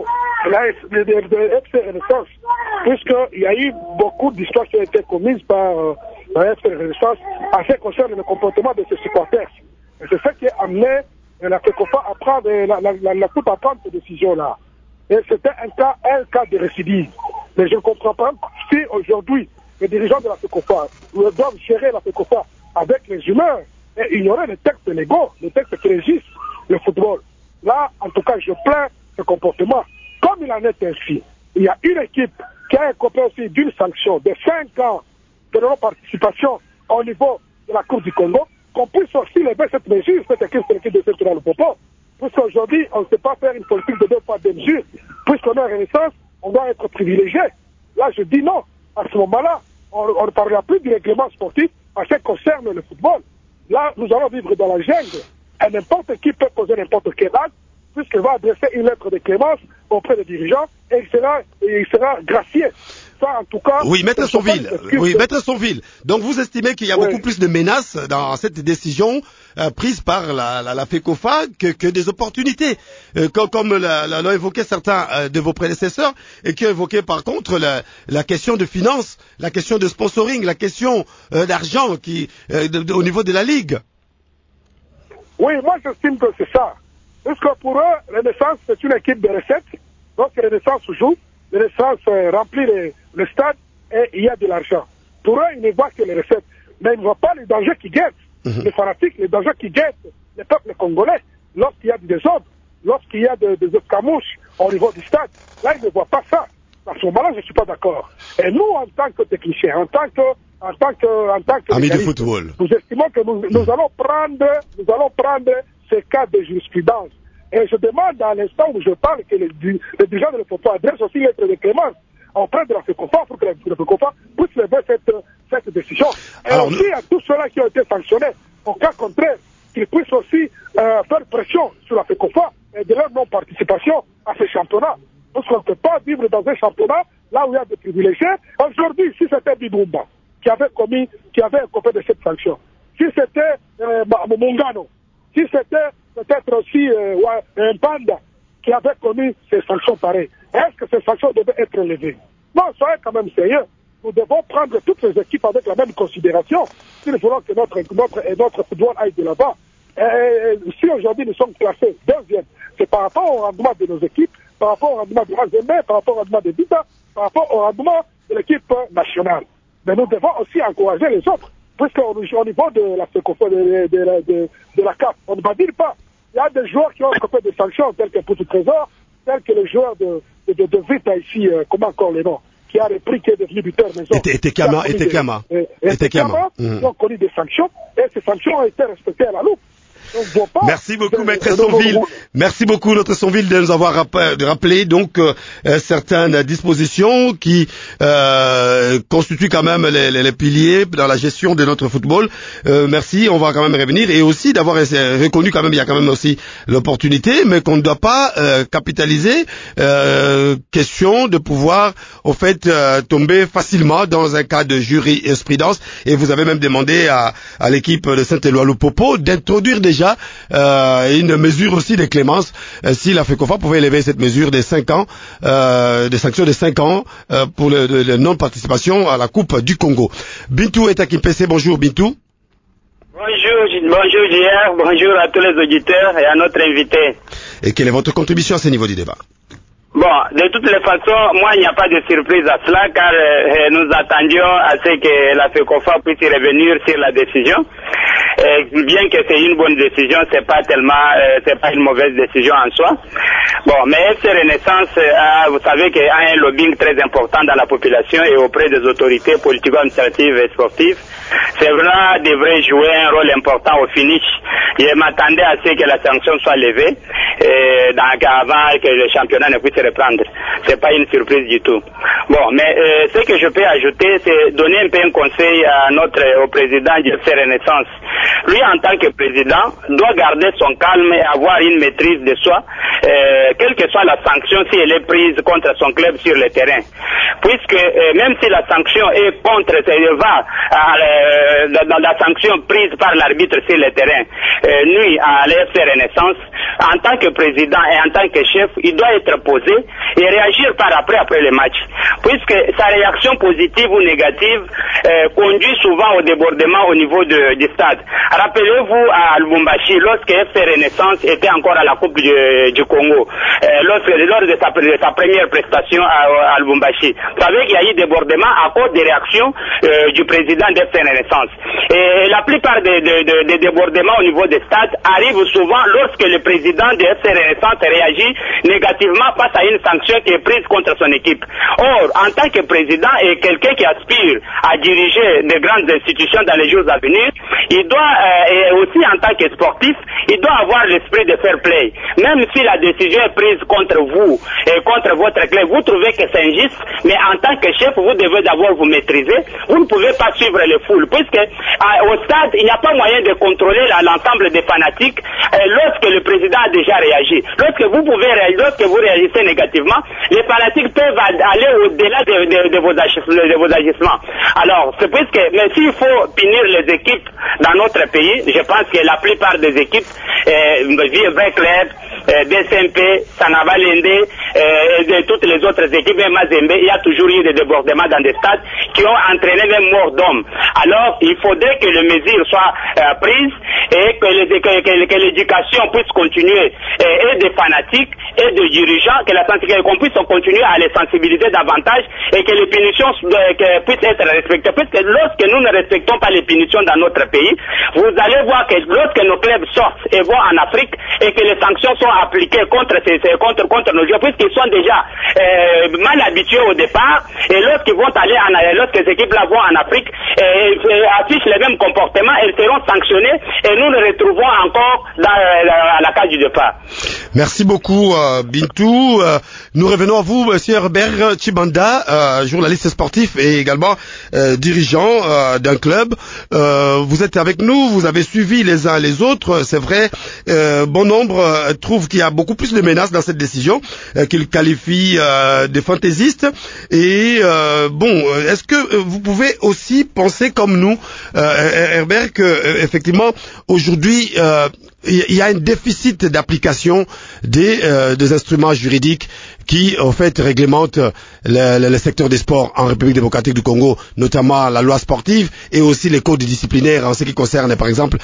de FC Renaissance, puisqu'il y a eu beaucoup d'histoires qui ont été commises par la FC Renaissance en ce qui concerne le comportement de ses supporters. Et c'est ce qui a amené la FECOFA à prendre, la coupe à prendre ces décisions-là. Et c'était un cas de récidive. Mais je ne comprends pas si aujourd'hui les dirigeants de la FECOFA doivent gérer la FECOFA avec les humeurs et ignorer les textes légaux, les textes qui régissent le football. Là, en tout cas, je plains ce comportement. Comme il en est ainsi, il y a une équipe qui a écopé aussi d'une sanction de 5 ans de non-participation au niveau de la Coupe du Congo, qu'on puisse aussi lever cette mesure, cette équipe de Central Lupopo. Puisqu'aujourd'hui, on ne sait pas faire une politique de 2 poids 2 mesures. Puisqu'on est en Renaissance, on doit être privilégié. Là, je dis non. À ce moment-là, on ne parlera plus du règlement sportif en ce qui concerne le football. Là, nous allons vivre dans la jungle. Et n'importe qui peut poser n'importe quel acte, puisqu'il va adresser une lettre de clémence auprès des dirigeants et il sera gracié. ça, en tout cas... Oui, Maître Sonville. Oui, Maître Sonville. Donc, vous estimez qu'il y a beaucoup plus de menaces dans cette décision prise par la FECOFA que des opportunités, comme l'ont évoqué certains de vos prédécesseurs, et qui ont évoqué par contre la question de finances, la question de sponsoring, la question d'argent au niveau de la Ligue. Oui, moi j'estime que c'est ça. Parce que pour eux, Renaissance, c'est une équipe de recettes. Donc Renaissance joue, Renaissance remplit le stade et il y a de l'argent. Pour eux, ils ne voient que les recettes. Mais ils ne voient pas les dangers qui guettent. Les fanatiques, les dangers qui guettent le peuple congolais. Lorsqu'il y a du désordre, lorsqu'il y a des escamouches au niveau du stade, là, ils ne voient pas ça. À ce moment-là, je ne suis pas d'accord. Et nous, en tant que techniciens, en tant que amis du football, nous estimons que nous allons prendre ces cas de jurisprudence. Et je demande à l'instant où je parle que les dirigeants de l'EFOFA adressent aussi lettre de clémence auprès de la FECOFA pour que la FECOFA puisse lever cette décision. Et alors, aussi à tous ceux-là qui ont été sanctionnés, au cas contraire, qu'ils puissent aussi faire pression sur la FECOFA et de leur non-participation à ce championnat. Parce qu'on ne peut pas vivre dans un championnat là où il y a des privilégiés. Aujourd'hui, si c'était Bibumba qui avait coupé de cette sanction, si c'était Mungano, si c'était peut-être aussi un Panda qui avait commis ces sanctions pareilles, est-ce que ces sanctions devaient être levées? Non, soyez quand même sérieux. Nous devons prendre toutes les équipes avec la même considération si nous voulons que notre football aille de l'avant. Si aujourd'hui nous sommes classés deuxième, c'est par rapport au rendement de nos équipes, par rapport au rendement de l'AZM, par rapport au rendement de Bita, par rapport au rendement de l'équipe nationale. Mais nous devons aussi encourager les autres, puisqu'au niveau de la FECOFA, de la CAF, on ne va dire pas. Il y a des joueurs qui ont fait des sanctions, tels que Poutou Trésor, tels que le joueur de Vita ici, comment encore les noms, qui a repris, qui est devenu buteur maison. Etekama. Ils ont connu des sanctions, et ces sanctions ont été respectées à la loupe. Merci beaucoup, Maître Sonville. Merci beaucoup, notre Sonville, de nous avoir rappelé donc certaines dispositions qui constituent quand même les piliers dans la gestion de notre football. Merci, on va quand même revenir, et aussi d'avoir reconnu quand même, il y a quand même aussi l'opportunité, mais qu'on ne doit pas capitaliser. Question de pouvoir, au fait, tomber facilement dans un cas de jurisprudence. Et vous avez même demandé à l'équipe de Saint-Éloi-Lupopo d'introduire déjà une mesure aussi de clémence, si la FECOFA pouvait élever cette mesure des 5 ans, des sanctions de 5 ans pour le non-participation à la Coupe du Congo. Bintou est à Kimpese. Bonjour Bintou. Bonjour JR, bonjour à tous les auditeurs et à notre invité. Et quelle est votre contribution à ce niveau du débat? Bon, de toutes les façons, moi, il n'y a pas de surprise à cela, car nous attendions à ce que la FECOFA puisse revenir sur la décision. Bien que c'est une bonne décision, c'est pas une mauvaise décision en soi. Bon, mais FC Renaissance, vous savez qu'il y a un lobbying très important dans la population et auprès des autorités politico-administratives et sportives. C'est vrai, devrait jouer un rôle important au finish. Je m'attendais à ce que la sanction soit levée, avant que le championnat ne puisse reprendre. C'est pas une surprise du tout. Bon, mais ce que je peux ajouter, c'est donner un peu un conseil au président du FC Renaissance. Lui, en tant que président, doit garder son calme et avoir une maîtrise de soi, quelle que soit la sanction, si elle est prise contre son club sur le terrain. Puisque même si la sanction est contre, dans la sanction prise par l'arbitre sur le terrain, nuit à l'FC Renaissance, en tant que président et en tant que chef, il doit être posé et réagir après le match. Puisque sa réaction positive ou négative conduit souvent au débordement au niveau du stade. Rappelez-vous à Lubumbashi, lorsque FC Renaissance était encore à la Coupe du Congo, lors de sa première prestation à Lubumbashi. Vous savez qu'il y a eu débordement à cause des réactions du président d'FC Renaissance. Et la plupart des débordements au niveau des stades arrivent souvent lorsque le président de FC Renaissance réagit négativement face à une sanction qui est prise contre son équipe. Or, en tant que président et quelqu'un qui aspire à diriger de grandes institutions dans les jours à venir, il doit, et aussi en tant que sportif, il doit avoir l'esprit de fair play. Même si la décision est prise mise contre vous et contre votre club, vous trouvez que c'est injuste, mais en tant que chef, vous devez d'abord vous maîtriser. Vous ne pouvez pas suivre les foules, puisque au stade, il n'y a pas moyen de contrôler l'ensemble des fanatiques lorsque le président a déjà réagi. Lorsque vous réagissez négativement, les fanatiques peuvent aller au-delà de vos agissements. Alors, c'est puisque, mais s'il faut punir les équipes dans notre pays, je pense que la plupart des équipes, Vieux Club, DSMP, Sanavalende, et de toutes les autres équipes, même Mazembe, il y a toujours eu des débordements dans des stades qui ont entraîné même mort d'hommes. Alors, il faudrait que les mesures soient prises et que l'éducation puisse continuer, et des fanatiques et des dirigeants, qu'on puisse continuer à les sensibiliser davantage et que les punitions puissent être respectées. Puisque lorsque nous ne respectons pas les punitions dans notre pays, vous allez voir que lorsque nos clubs sortent et vont en Afrique et que les sanctions sont appliquées contre nos joueurs, puisqu'ils sont déjà mal habitués au départ, et lorsqu'ils vont lorsque ces équipes-là vont en Afrique affichent les mêmes comportements, elles seront sanctionnées et nous nous retrouvons encore à la case du départ. Merci beaucoup Bintou. Nous revenons à vous, monsieur Herbert Chibanda, journaliste sportif et également dirigeant d'un club. Vous êtes avec nous, vous avez suivi les uns les autres. C'est vrai, bon nombre trouvent qu'il y a beaucoup plus de menaces dans cette décision, qu'ils qualifient de fantaisistes. Et est-ce que vous pouvez aussi penser comme nous, Herbert, que effectivement aujourd'hui il y a un déficit d'application des instruments juridiques qui, en fait, réglementent le secteur des sports en République démocratique du Congo, notamment la loi sportive et aussi les codes disciplinaires en ce qui concerne, par exemple,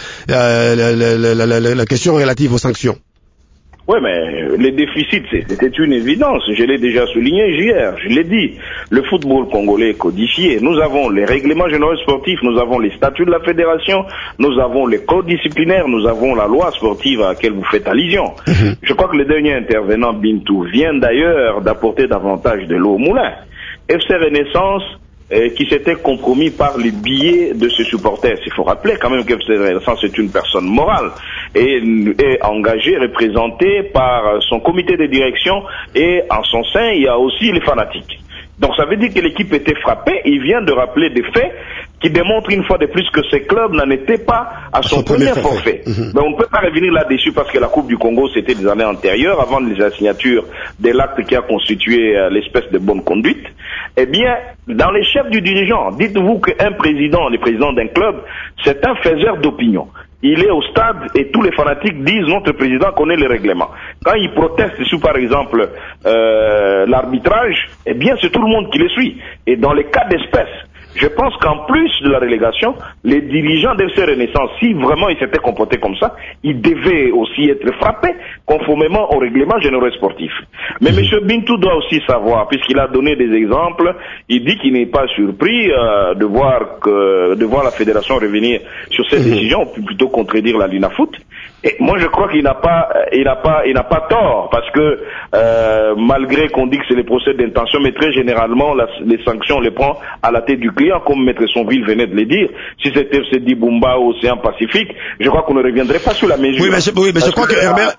la question relative aux sanctions. Oui, mais les déficits, c'était une évidence. Je l'ai déjà souligné hier. Je l'ai dit. Le football congolais est codifié. Nous avons les règlements généraux sportifs, nous avons les statuts de la fédération, nous avons les codes disciplinaires, nous avons la loi sportive à laquelle vous faites allusion. Je crois que le dernier intervenant, Bintou, vient d'ailleurs d'apporter davantage de l'eau au moulin. FC Renaissance, qui s'était compromis par les billets de ses supporters. Il faut rappeler quand même que FC Renaissance est une personne morale et est engagée, représentée par son comité de direction, et en son sein, il y a aussi les fanatiques. Donc ça veut dire que l'équipe était frappée. Il vient de rappeler des faits qui démontrent une fois de plus que ce club n'en était pas à son premier forfait. Mais on ne peut pas revenir là-dessus parce que la Coupe du Congo, c'était des années antérieures, avant la signature de l'acte qui a constitué l'espèce de bonne conduite. Eh bien, dans les chefs du dirigeant, dites-vous qu'un président, le président d'un club, c'est un faiseur d'opinion. Il est au stade et tous les fanatiques disent notre président connaît les règlements. Quand il proteste sur, par exemple, l'arbitrage, eh bien c'est tout le monde qui le suit. Et dans les cas d'espèce, je pense qu'en plus de la relégation, les dirigeants d'FC Renaissance, si vraiment ils s'étaient comportés comme ça, ils devaient aussi être frappés conformément au règlement général sportif. Mais M. Bintou doit aussi savoir, puisqu'il a donné des exemples, il dit qu'il n'est pas surpris de voir la fédération revenir sur cette décision, ou plutôt contredire la Linafoot. Et moi je crois qu'il n'a pas tort, parce que malgré qu'on dit que c'est les procès d'intention, mais très généralement les sanctions on les prend à la tête du client, comme Maître Sonville venait de le dire. Si c'était FC Dibumba ou Océan Pacifique, je crois qu'on ne reviendrait pas sur la mesure. Oui, mais je crois que Herbert,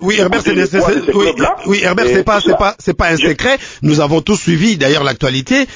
Herbert, c'est pas un secret. Nous avons tous suivi d'ailleurs l'actualité.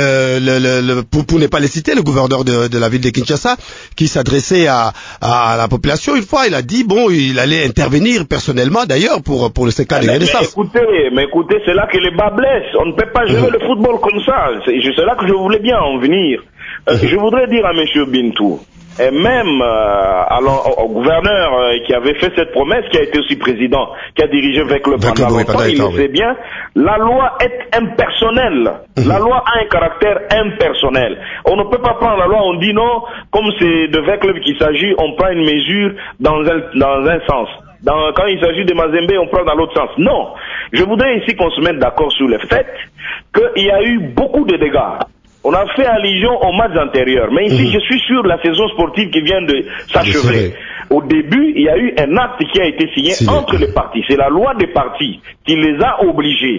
Pour ne pas les citer, le gouverneur de la ville de Kinshasa, qui s'adressait à la population une fois, il a dit il allait intervenir personnellement d'ailleurs pour le secteur des Renaissance. Mais écoutez, c'est là que les bas blessent. On ne peut pas gérer le football comme ça. C'est là que je voulais bien en venir. Je voudrais dire à M. Bintou, et même au gouverneur qui avait fait cette promesse, qui a été aussi président, qui a dirigé avec le pendant longtemps, il le sait bien, la loi est impersonnelle. La loi a un caractère impersonnel. On ne peut pas prendre la loi, on dit non, comme c'est de Veclev qu'il s'agit, on prend une mesure dans un sens. Quand il s'agit de Mazembe, on prend dans l'autre sens. Non. Je voudrais ici qu'on se mette d'accord sur le fait qu'il y a eu beaucoup de dégâts. On a fait allusion aux matchs antérieurs. Mais ici, je suis sur la saison sportive qui vient de s'achever. Au début, il y a eu un acte qui a été signé entre les partis. C'est la loi des partis qui les a obligés.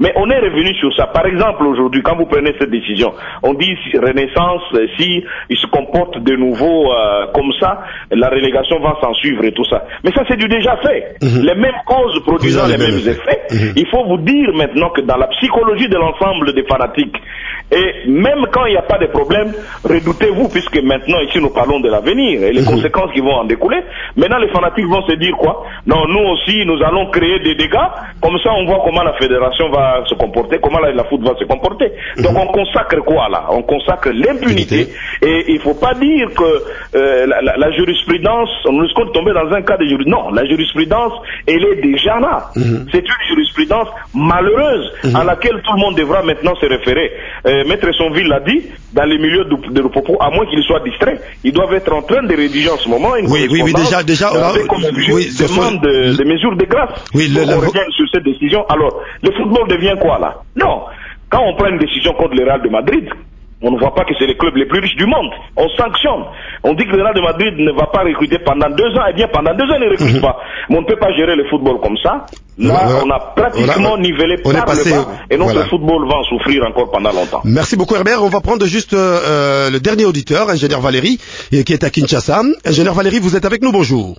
Mais on est revenu sur ça. Par exemple, aujourd'hui, quand vous prenez cette décision, on dit Renaissance, si il se comporte de nouveau comme ça, la relégation va s'en suivre et tout ça. Mais ça, c'est du déjà fait. Les mêmes causes produisant les mêmes effets. Il faut vous dire maintenant que dans la psychologie de l'ensemble des fanatiques, et même quand il n'y a pas de problème, redoutez-vous, puisque maintenant ici nous parlons de l'avenir et les conséquences qui vont en découler. Maintenant les fanatiques vont se dire quoi? Non, nous aussi nous allons créer des dégâts, comme ça on voit comment la fédération va se comporter, comment la foot va se comporter. Donc on consacre quoi là? On consacre l'impunité, et il ne faut pas dire que la jurisprudence, on risque de tomber dans un cas de jurisprudence. Non, la jurisprudence, elle est déjà là. C'est une jurisprudence malheureuse à laquelle tout le monde devra maintenant se référer. Maître Sonville l'a dit, dans les milieux de propos, à moins qu'ils soient distraits, ils doivent être en train de rédiger en ce moment une déjà, demande des mesures de grâce. On revient sur cette décision. Alors, le football devient quoi là? Non. Quand on prend une décision contre le Real de Madrid, on ne voit pas que c'est les clubs les plus riches du monde. On sanctionne. On dit que le Real de Madrid ne va pas recruter pendant 2 ans. Eh bien, pendant 2 ans, il ne recrute pas. Mais on ne peut pas gérer le football comme ça. Là, on a pratiquement nivelé par le bas, et notre football va en souffrir encore pendant longtemps. Merci beaucoup Herbert. On va prendre juste le dernier auditeur, ingénieur Valérie, qui est à Kinshasa. Ingénieur Valérie, vous êtes avec nous, bonjour.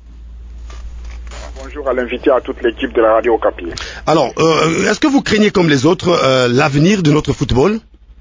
Bonjour à l'invité, à toute l'équipe de la Radio Okapi. Alors, est-ce que vous craignez comme les autres l'avenir de notre football?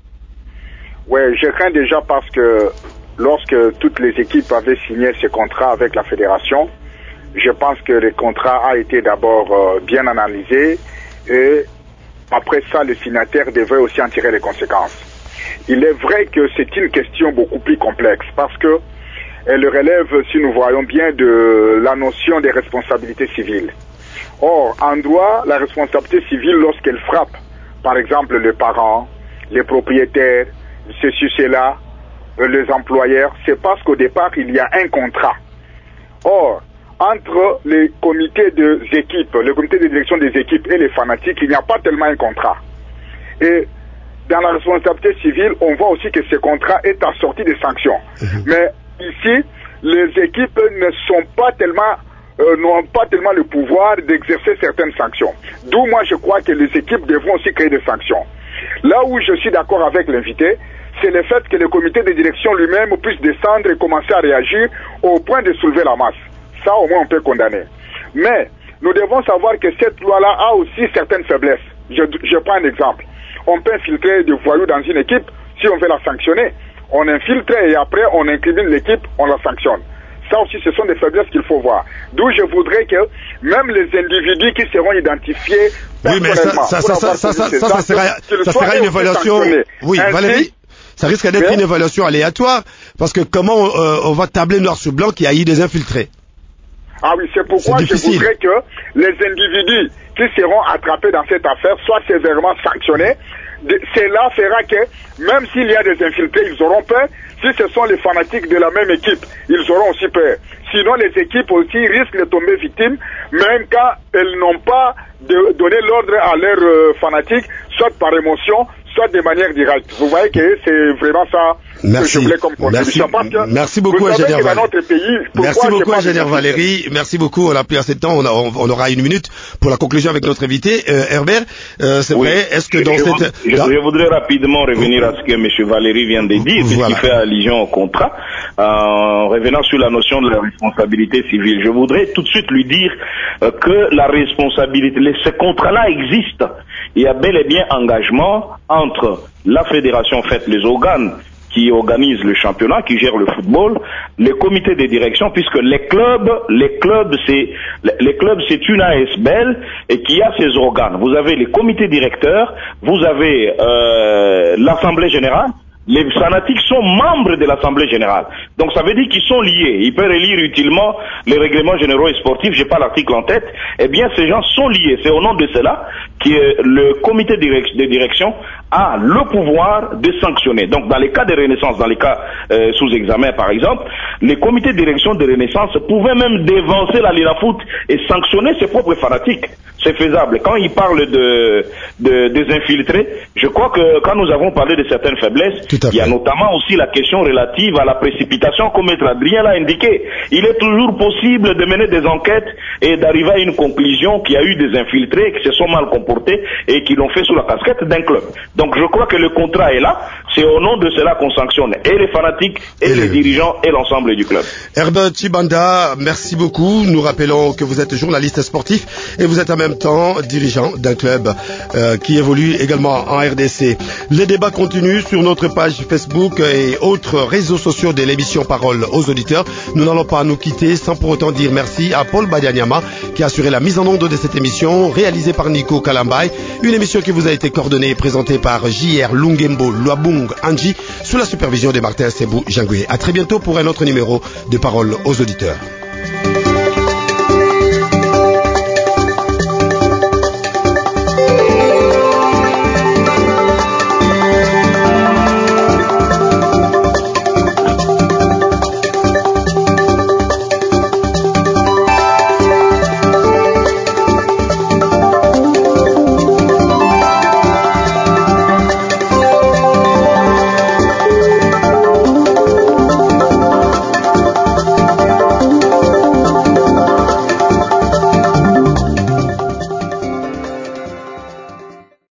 Oui, je crains déjà parce que lorsque toutes les équipes avaient signé ces contrats avec la fédération, je pense que le contrat a été d'abord bien analysé, et après ça, le signataire devrait aussi en tirer les conséquences. Il est vrai que c'est une question beaucoup plus complexe parce que elle relève, si nous voyons bien, de la notion des responsabilités civiles. Or, en droit, la responsabilité civile, lorsqu'elle frappe, par exemple, les parents, les propriétaires, ceci, cela, les employeurs, c'est parce qu'au départ, il y a un contrat. Or, entre les comités des équipes, le comité de direction des équipes et les fanatiques, il n'y a pas tellement un contrat. Et dans la responsabilité civile, on voit aussi que ce contrat est assorti de sanctions. Mais ici, les équipes ne sont pas tellement, n'ont pas tellement le pouvoir d'exercer certaines sanctions. D'où moi je crois que les équipes devront aussi créer des sanctions. Là où je suis d'accord avec l'invité, c'est le fait que le comité de direction lui-même puisse descendre et commencer à réagir au point de soulever la masse. Ça, au moins, on peut condamner. Mais nous devons savoir que cette loi-là a aussi certaines faiblesses. Je prends un exemple. On peut infiltrer des voyous dans une équipe si on veut la sanctionner. On infiltre et après, on incrimine l'équipe, on la sanctionne. Ça aussi, ce sont des faiblesses qu'il faut voir. D'où je voudrais que même les individus qui seront identifiés... Oui, mais ça sera une évaluation... Oui, Valérie, ça risque d'être une évaluation aléatoire, parce que comment on va tabler noir sur blanc qu'il y a eu des infiltrés? Ah oui, c'est pourquoi je voudrais que les individus qui seront attrapés dans cette affaire soient sévèrement sanctionnés. Cela fera que, même s'il y a des infiltrés, ils auront peur. Si ce sont les fanatiques de la même équipe, ils auront aussi peur. Sinon, les équipes aussi risquent de tomber victimes, même quand elles n'ont pas donné l'ordre à leurs fanatiques, soit par émotion, soit de manière directe. Vous voyez que c'est vraiment ça que je voulais comme contribution. Merci beaucoup, ingénieur Valérie. Merci beaucoup, ingénieur Valérie. Merci beaucoup. On a plus assez de temps. On aura 1 minute pour la conclusion avec notre invité. Herbert, c'est vrai. Est-ce que je voudrais rapidement revenir à ce que M. Valérie vient de dire, puisqu'il fait allusion au contrat, en revenant sur la notion de la responsabilité civile. Je voudrais tout de suite lui dire que la responsabilité, ce contrat-là existe. Il y a bel et bien engagement entre la fédération, en fait, les organes qui organisent le championnat, qui gèrent le football, les comités de direction, puisque les clubs c'est une ASBL et qui a ses organes. Vous avez les comités directeurs, vous avez l'assemblée générale. Les fanatiques sont membres de l'Assemblée générale. Donc ça veut dire qu'ils sont liés. Ils peuvent relire utilement les règlements généraux et sportifs, j'ai pas l'article en tête. Eh bien, ces gens sont liés. C'est au nom de cela que le comité de direction a le pouvoir de sanctionner. Donc dans les cas de Renaissance, dans les cas sous examen par exemple, les comités de direction de Renaissance pouvaient même dévancer la Linafoot et sanctionner ses propres fanatiques. C'est faisable. Quand il parle des infiltrés, je crois que quand nous avons parlé de certaines faiblesses, il y a notamment aussi la question relative à la précipitation, comme Maître Adrien l'a indiqué. Il est toujours possible de mener des enquêtes et d'arriver à une conclusion qu'il y a eu des infiltrés qui se sont mal comportés et qui l'ont fait sous la casquette d'un club. Donc je crois que le contrat est là, c'est au nom de cela qu'on sanctionne et les fanatiques et les dirigeants et l'ensemble du club. Herbert Chibanda, merci beaucoup. Nous rappelons que vous êtes journaliste sportif et vous êtes en même temps dirigeant d'un club qui évolue également en RDC. Les débats continuent sur notre page Facebook et autres réseaux sociaux de l'émission Parole aux auditeurs. Nous n'allons pas nous quitter sans pour autant dire merci à Paul Badianyama qui a assuré la mise en onde de cette émission réalisée par Nico Kalambay. Une émission qui vous a été coordonnée et présentée par J.R. Lungembo Luabung Anji sous la supervision de Martin Sebou Jangoué. À très bientôt pour un autre numéro de Parole aux auditeurs.